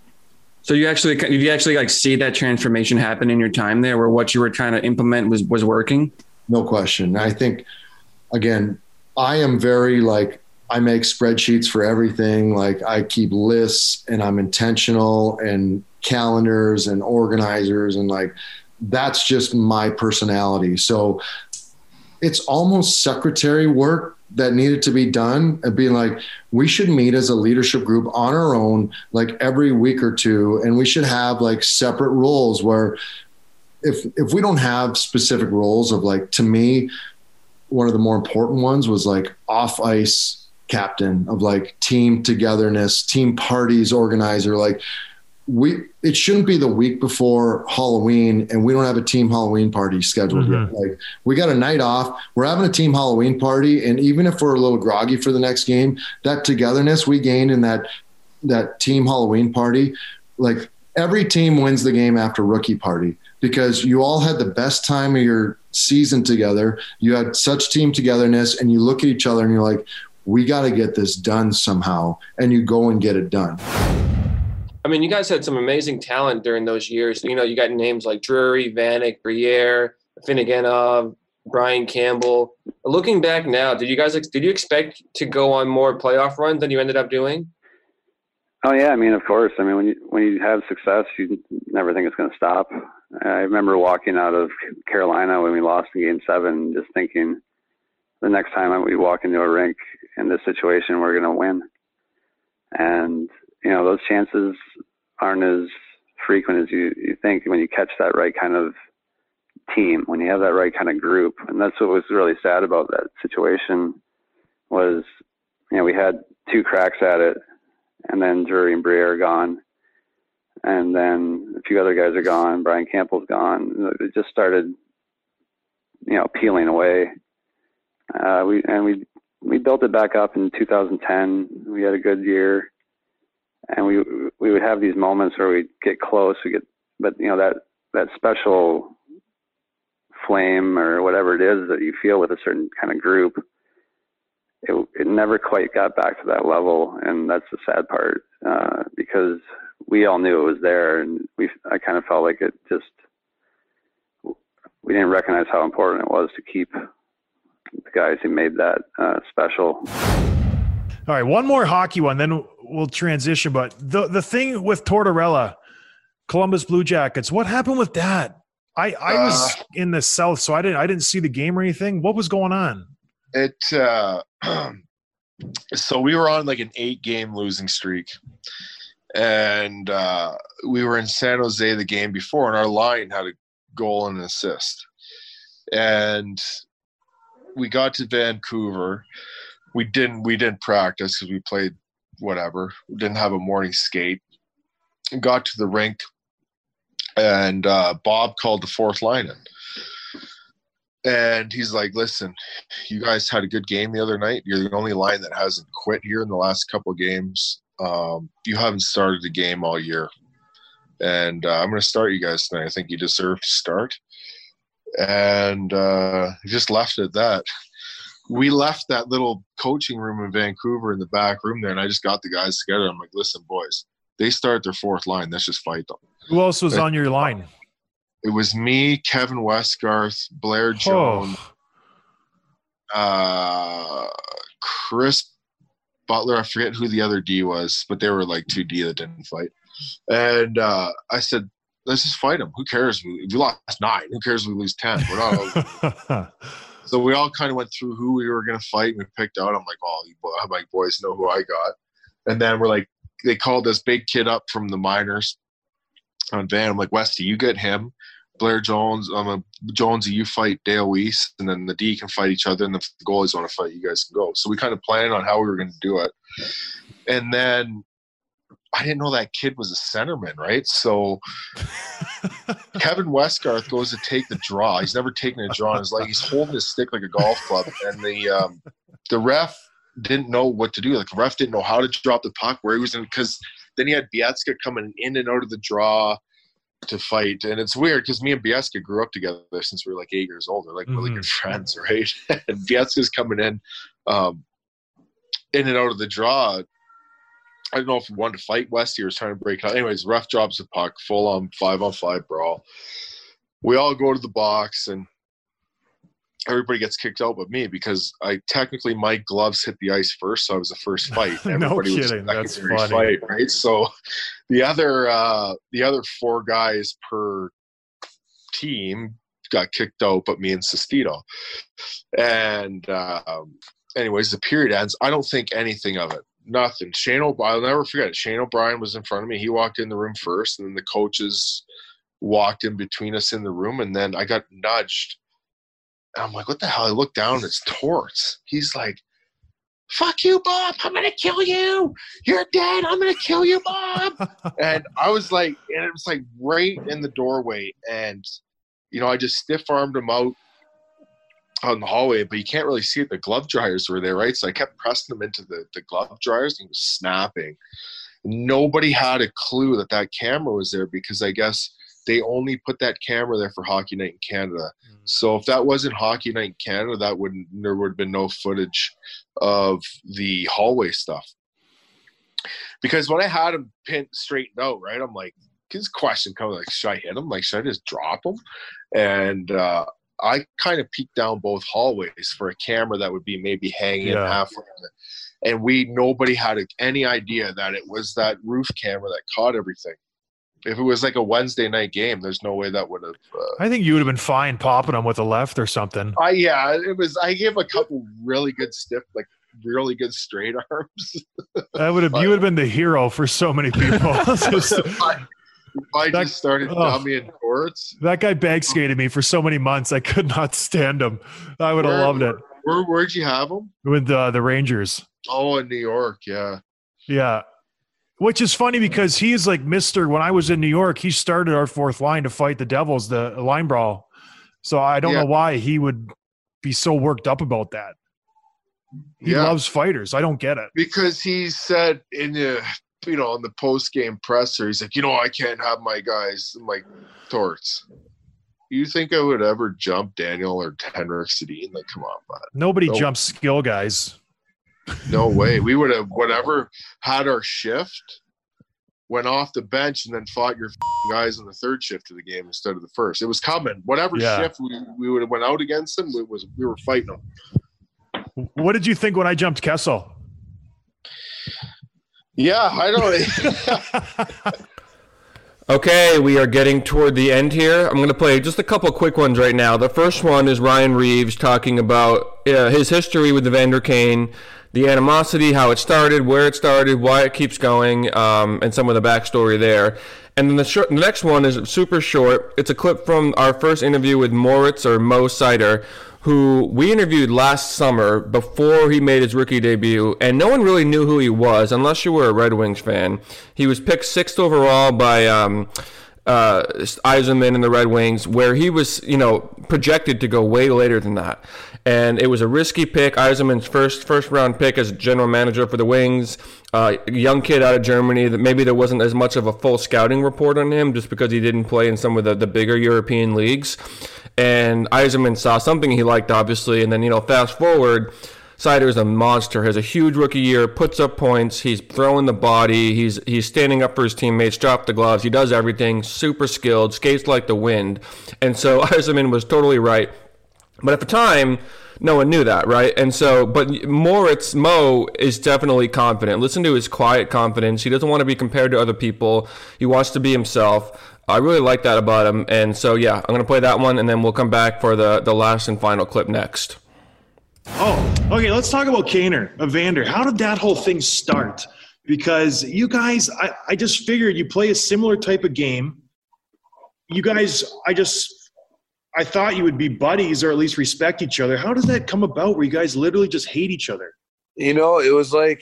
So you actually, did you actually like see that transformation happen in your time there where what you were trying to implement was, was working? No question. I think, again, I am very like, I make spreadsheets for everything. Like I keep lists and I'm intentional and calendars and organizers. And like, that's just my personality. So it's almost secretary work that needed to be done and being like, we should meet as a leadership group on our own, like every week or two. And we should have like separate roles where if, if we don't have specific roles of like, to me, one of the more important ones was like off ice captain of like team togetherness, team parties organizer. Like we, it shouldn't be the week before Halloween and we don't have a team Halloween party scheduled Mm-hmm. yet. Like we got a night off, we're having a team Halloween party. And even if we're a little groggy for the next game, that togetherness we gained in that, that team Halloween party, like every team wins the game after rookie party because you all had the best time of your season together. You had such team togetherness and you look at each other and you're like, we got to get this done somehow. And you go and get it done. I mean, you guys had some amazing talent during those years. You know, you got names like Drury, Vanek, Briere, Finneganov, Brian Campbell. Looking back now, did you guys did you expect to go on more playoff runs than you ended up doing? Oh yeah, I mean, of course. I mean, when you when you have success, you never think it's going to stop. I remember walking out of Carolina when we lost in Game Seven, just thinking, the next time we walk into a rink in this situation, we're going to win. And you know, those chances aren't as frequent as you, you think when you catch that right kind of team, when you have that right kind of group. And that's what was really sad about that situation was, you know, we had two cracks at it and then Drury and Briere are gone. And then a few other guys are gone. Brian Campbell's gone. It just started, you know, peeling away. Uh, we, and we, we built it back up in two thousand ten. We had a good year. And we we would have these moments where we'd get close, we get, but you know that that special flame or whatever it is that you feel with a certain kind of group, it it never quite got back to that level, and that's the sad part uh, because we all knew it was there, and we I kind of felt like it just we didn't recognize how important it was to keep the guys who made that uh, special. All right, one more hockey one, then we'll transition. But the the thing with Tortorella, Columbus Blue Jackets, what happened with that? I, I uh, was in the South, so I didn't I didn't see the game or anything. What was going on? It uh, so we were on like an eight game losing streak, and uh, we were in San Jose the game before, and our line had a goal and an assist, and we got to Vancouver. We didn't we didn't practice because we played whatever. We didn't have a morning skate. Got to the rink, and uh, Bob called the fourth line in. And he's like, listen, you guys had a good game the other night. You're the only line that hasn't quit here in the last couple of games. Um, you haven't started a game all year. And uh, I'm going to start you guys tonight. I think you deserve to start. And uh, he just left it at that. We left that little coaching room in Vancouver in the back room there, and I just got the guys together. I'm like, listen, boys, they start their fourth line. Let's just fight them. Who else was and on your line? It was me, Kevin Westgarth, Blair Jones, oh. uh, Chris Butler. I forget who the other D was, but they were like two D that didn't fight. And uh, I said, let's just fight them. Who cares? We, we lost nine. Who cares if we lose ten? We're not So we all kind of went through who we were going to fight, and we picked out. I'm like, oh, you boy, my boys know who I got. And then we're like, they called this big kid up from the minors on Van. I'm like, Westy, you get him. Blair Jones, I'm a Jonesy, you fight Dale Weiss, and then the D can fight each other, and if the goalies want to fight, you guys can go. So we kind of planned on how we were going to do it. And then I didn't know that kid was a centerman, right? So Kevin Westgarth goes to take the draw. He's never taken a draw in his life. He's holding his stick like a golf club, and the um, the ref didn't know what to do. Like the ref didn't know how to drop the puck, where he was in, because then he had Bietska coming in and out of the draw to fight. And it's weird because me and Bietska grew up together since we were like eight years old. We're like mm-hmm. really good friends, right? And Bietska's coming in, um, in and out of the draw. I don't know if he wanted to fight Westy or was trying to break out. Anyways, ref drops the puck, full on five on five brawl. We all go to the box and everybody gets kicked out but me, because I technically my gloves hit the ice first, so I was the first fight. Everybody no kidding. Was That's funny. Fight, right? So the other uh, the other four guys per team got kicked out, but me and Sestito. And um, anyways, the period ends. I don't think anything of it. Nothing. Shane O'Brien, I'll never forget it. Shane O'Brien was in front of me. He walked in the room first, and then the coaches walked in between us in the room, and then I got nudged. And I'm like, what the hell? I look down, it's Torts. He's like, fuck you, Bob. I'm going to kill you. You're dead. I'm going to kill you, Bob. And I was like, and it was like right in the doorway. And, you know, I just stiff-armed him out on the hallway, but you can't really see it. The glove dryers were there, right? So I kept pressing him into the, the glove dryers, and he was snapping. Nobody had a clue that that camera was there, because I guess they only put that camera there for Hockey Night in Canada. Mm. So if that wasn't Hockey Night in Canada, that wouldn't, there would have been no footage of the hallway stuff. Because when I had him pinned straightened out, right, I'm like, his question comes like, should I hit him? Like, should I just drop him? And uh, I kind of peeked down both hallways for a camera that would be maybe hanging yeah. halfway. And we, nobody had any idea that it was that roof camera that caught everything. If it was like a Wednesday night game, there's no way that would have. Uh, I think you would have been fine popping them with a left or something. I yeah, it was. I gave a couple really good stiff, like really good straight arms. That would have. You would have been the hero for so many people. Just, if I, if I that, just started oh, dummying Torts. That guy bag skated me for so many months. I could not stand him. I would have loved it. Where Where'd you have him? With uh, the Rangers. Oh, in New York, yeah. Yeah. Which is funny because he is like Mister When I was in New York, he started our fourth line to fight the Devils, the line brawl. So I don't yeah. know why he would be so worked up about that. He yeah. loves fighters. I don't get it. Because he said in the, you know, in the post-game presser, he's like, you know, I can't have my guys, my Torts. You think I would ever jump Daniel or Henrik Sedin? Like, come on, man. Nobody no. jumps skill guys. No way. We would have whatever had our shift, went off the bench, and then fought your guys in the third shift of the game instead of the first. It was coming. Whatever yeah. shift we, we would have went out against them, it was we were fighting them. What did you think when I jumped Kessel? Yeah, I don't. Okay, we are getting toward the end here. I'm going to play just a couple quick ones right now. The first one is Ryan Reeves talking about uh, his history with the Vander Kane, the animosity, how it started, where it started, why it keeps going, um, and some of the backstory there. And then the, short, the next one is super short. It's a clip from our first interview with Moritz or Mo Seider, who we interviewed last summer before he made his rookie debut, and no one really knew who he was unless you were a Red Wings fan. He was picked sixth overall by um, uh, Yzerman and the Red Wings, where he was, you know, projected to go way later than that. And it was a risky pick, Yzerman's first first round pick as general manager for the Wings. Uh, a young kid out of Germany that maybe there wasn't as much of a full scouting report on him just because he didn't play in some of the, the bigger European leagues. And Yzerman saw something he liked, obviously. And then, you know, fast forward, Seider's a monster, has a huge rookie year, puts up points, he's throwing the body, he's he's standing up for his teammates, drop the gloves, he does everything, super skilled, skates like the wind. And so Yzerman was totally right. But at the time, no one knew that, right? And so, but Moritz, Mo, is definitely confident. Listen to his quiet confidence. He doesn't want to be compared to other people. He wants to be himself. I really like that about him. And so, yeah, I'm going to play that one, and then we'll come back for the, the last and final clip next. Oh, okay, let's talk about Kaner, Evander. How did that whole thing start? Because you guys, I, I just figured you play a similar type of game. You guys, I just... I thought you would be buddies or at least respect each other. How does that come about where you guys literally just hate each other? You know, it was like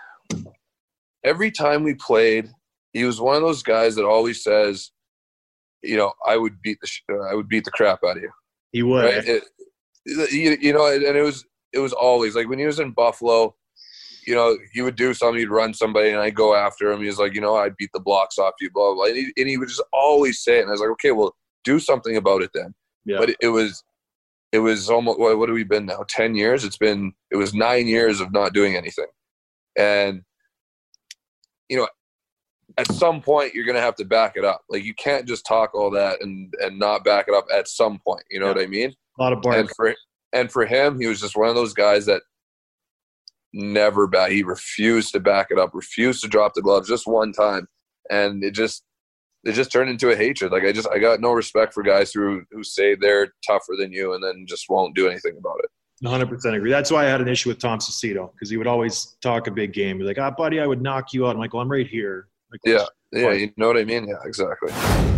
every time we played, he was one of those guys that always says, you know, I would beat the sh- uh, I would beat the crap out of you. He would. Right? It, you, you know, and it was it was always like when he was in Buffalo, you know, he would do something, he'd run somebody, and I'd go after him. He was like, you know, I'd beat the blocks off you, blah, blah, blah. And he, and he would just always say it. And I was like, okay, well, do something about it then. Yeah. But it, it was it was almost, what, what have we been now, ten years? It's been, it was nine years of not doing anything. And, you know, at some point you're going to have to back it up. Like you can't just talk all that and, and not back it up at some point. You know yeah. what I mean? A lot of bark. And for, and for him, he was just one of those guys that never back. He refused to back it up, refused to drop the gloves just one time. And it just, it just turned into a hatred. Like I just, I got no respect for guys who, who say they're tougher than you and then just won't do anything about it. one hundred percent agree. That's why I had an issue with Tom Cicito, because he would always talk a big game. He'd be like, ah, oh, buddy, I would knock you out. I'm like, well, I'm right here. Like, yeah. Yeah. You know what I mean? Yeah, exactly.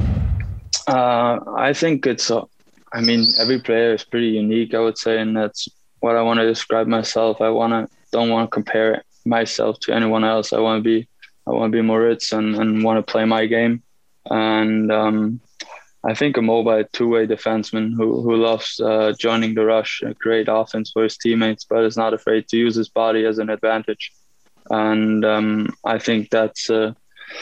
Uh, I think it's, uh, I mean, every player is pretty unique, I would say. And that's what I want to describe myself. I want to, don't want to compare myself to anyone else. I want to be, I want to be Moritz and, and want to play my game. And um, I think a mobile two-way defenseman who, who loves uh, joining the rush, a great offense for his teammates, but is not afraid to use his body as an advantage. And um, I think that's, uh,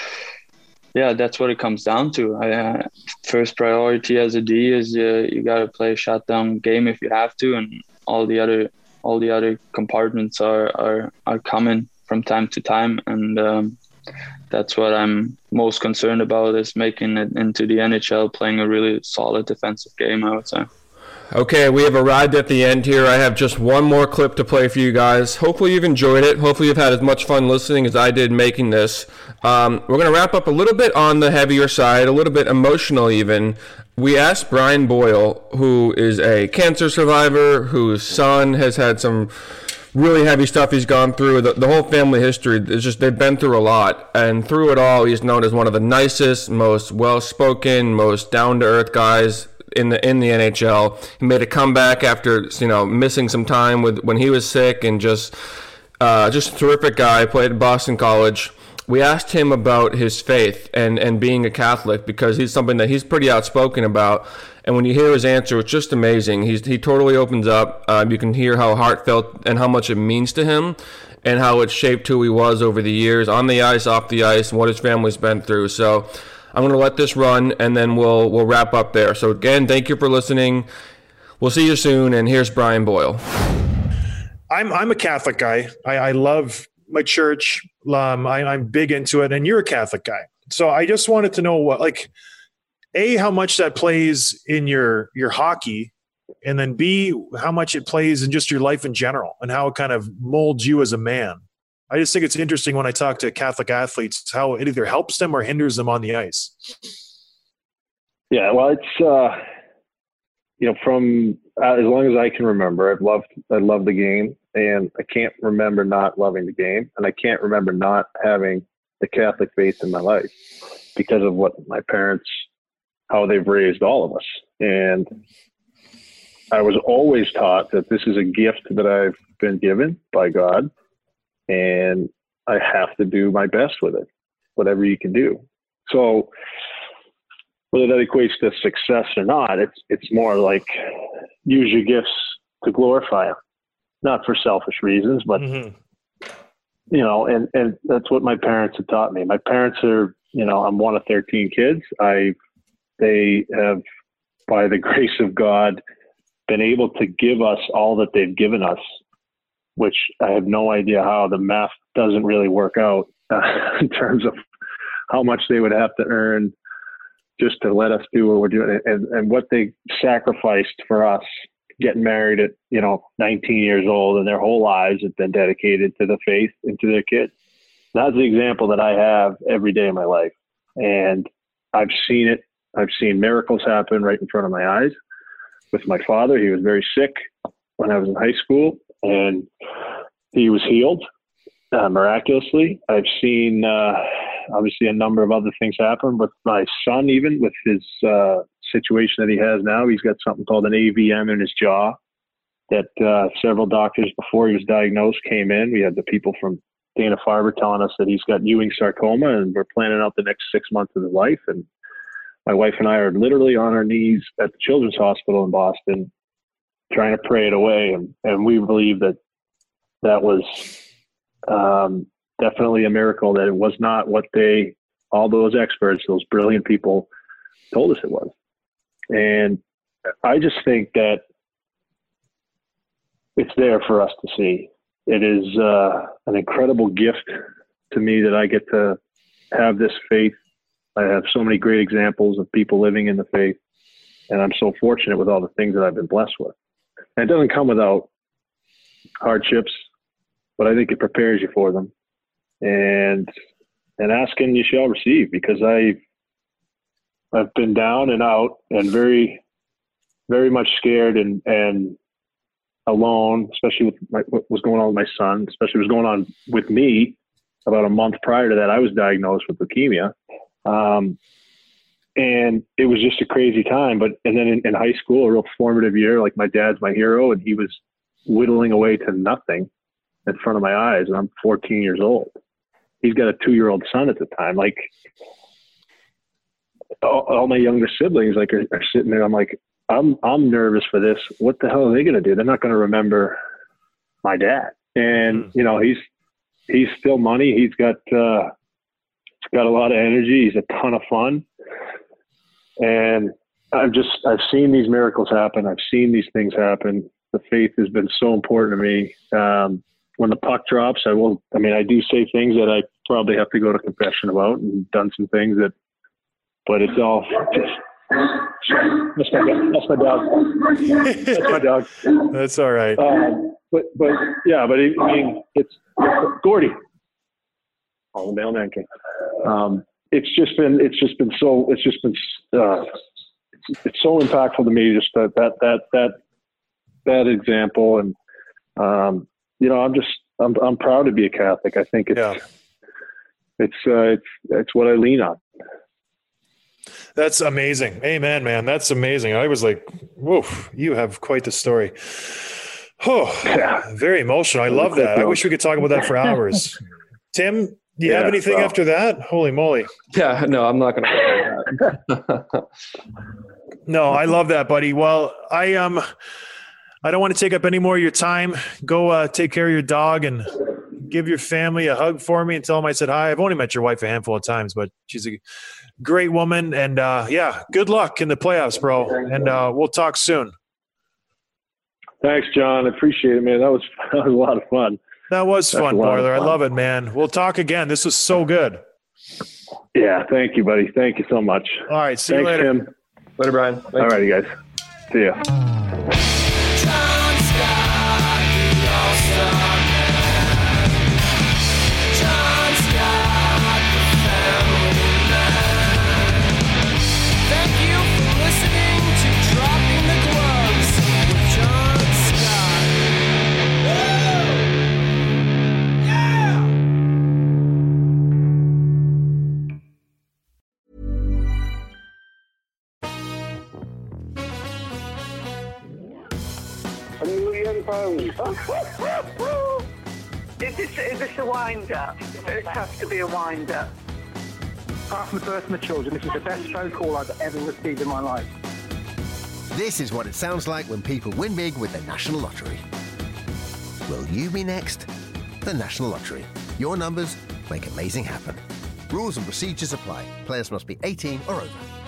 yeah, that's what it comes down to. I, uh, first priority as a D is uh, you got to play a shutdown game if you have to, and all the other all the other compartments are are, are coming from time to time. And um, that's what I'm most concerned about, is making it into the N H L, playing a really solid defensive game, I would say. Okay, we have arrived at the end here. I have just one more clip to play for you guys. Hopefully you've enjoyed it. Hopefully you've had as much fun listening as I did making this. Um, we're going to wrap up a little bit on the heavier side, a little bit emotional even. We asked Brian Boyle, who is a cancer survivor, whose son has had some really heavy stuff he's gone through. The, the whole family history is just, they've been through a lot. And through it all, he's known as one of the nicest, most well-spoken, most down-to-earth guys in the in the N H L. He made a comeback after, you know, missing some time with when he was sick, and just uh, just a terrific guy. Played at Boston College. We asked him about his faith and, and being a Catholic, because he's something that he's pretty outspoken about. And when you hear his answer, it's just amazing. He's he totally opens up. Uh, you can hear how heartfelt and how much it means to him, and how it shaped who he was over the years, on the ice, off the ice, and what his family's been through. So I'm going to let this run, and then we'll we'll wrap up there. So again, thank you for listening. We'll see you soon, and here's Brian Boyle. I'm I'm a Catholic guy. I, I love my church. Um, I, I'm big into it, and you're a Catholic guy. So I just wanted to know what, like, A, how much that plays in your your hockey, and then B, how much it plays in just your life in general, and how it kind of molds you as a man. I just think it's interesting when I talk to Catholic athletes how it either helps them or hinders them on the ice. Yeah, well, it's uh, you know, from uh, as long as I can remember, I've loved I love the game, and I can't remember not loving the game, and I can't remember not having the Catholic faith in my life because of what my parents, how they've raised all of us. And I was always taught that this is a gift that I've been given by God, and I have to do my best with it, whatever you can do. So whether that equates to success or not, it's it's more like use your gifts to glorify Him, not for selfish reasons, but mm-hmm. you know, and, and that's what my parents have taught me. My parents are, you know, I'm one of thirteen kids. I, they have, by the grace of God, been able to give us all that they've given us, which I have no idea how. The math doesn't really work out uh, in terms of how much they would have to earn just to let us do what we're doing, and, and what they sacrificed for us, getting married at, you know, nineteen years old, and their whole lives have been dedicated to the faith and to their kids. That's the example that I have every day of my life. And I've seen it. I've seen miracles happen right in front of my eyes. With my father, he was very sick when I was in high school, and he was healed uh, miraculously. I've seen, uh, obviously, a number of other things happen. With my son, even with his uh, situation that he has now, he's got something called an A V M in his jaw that uh, several doctors before he was diagnosed came in. We had the people from Dana-Farber telling us that he's got Ewing sarcoma, and we're planning out the next six months of his life. And my wife and I are literally on our knees at the Children's Hospital in Boston, trying to pray it away. And, and we believe that that was um, definitely a miracle, that it was not what they, all those experts, those brilliant people told us it was. And I just think that it's there for us to see. It is uh, an incredible gift to me that I get to have this faith. I have so many great examples of people living in the faith, and I'm so fortunate with all the things that I've been blessed with. And it doesn't come without hardships, but I think it prepares you for them. And and ask and you shall receive, because I I've been down and out and very very much scared and and alone, especially with my, what was going on with my son, especially what was going on with me. About a month prior to that, I was diagnosed with leukemia. Um, and it was just a crazy time. But, and then in, in high school, a real formative year, like my dad's my hero, and he was whittling away to nothing in front of my eyes. And I'm fourteen years old. He's got a two-year-old son at the time. Like all, all my younger siblings, like are, are sitting there. I'm like, I'm, I'm nervous for this. What the hell are they going to do? They're not going to remember my dad. And, mm. you know, he's, he's still money. He's got, uh, he's got a lot of energy. He's a ton of fun. And I've just, I've seen these miracles happen. I've seen these things happen. The faith has been so important to me. Um, when the puck drops, I will, I mean, I do say things that I probably have to go to confession about, and done some things that, but it's all just, that's my dog. That's my dog. That's my dog. That's all right. Um, but, but yeah, but it, I mean, it's, it's Gordy. Oh, the mailman came. Um, it's just been, it's just been so, it's just been, uh, it's, it's so impactful to me. Just that, that, that, that, that example. And, um, you know, I'm just, I'm, I'm proud to be a Catholic. I think it's, yeah. it's, uh, it's, it's what I lean on. That's amazing. Amen, man. That's amazing. I was like, whoa, you have quite the story. Oh, yeah. Very emotional. I love that. I wish we could talk about that for hours. Tim, do you yeah, have anything so. after that? Holy moly. Yeah, no, I'm not going to. No, I love that, buddy. Well, I, um, I don't want to take up any more of your time. Go uh, take care of your dog and give your family a hug for me and tell them I said hi. I've only met your wife a handful of times, but she's a great woman. And uh, yeah, good luck in the playoffs, bro. And uh, we'll talk soon. Thanks, John. I appreciate it, man. That was, that was a lot of fun. That was That's fun, Boiler. Fun. I love it, man. We'll talk again. This was so good. Yeah, thank you, buddy. Thank you so much. All right, see Thanks, you later. Tim. Later, Brian. Thanks. All righty, guys. See ya. Is this, is this a wind-up? It has to be a wind-up. Apart from the birth of my children, this is the best phone call I've ever received in my life. This is what it sounds like when people win big with the National Lottery. Will you be next? The National Lottery. Your numbers make amazing happen. Rules and procedures apply. Players must be eighteen or over.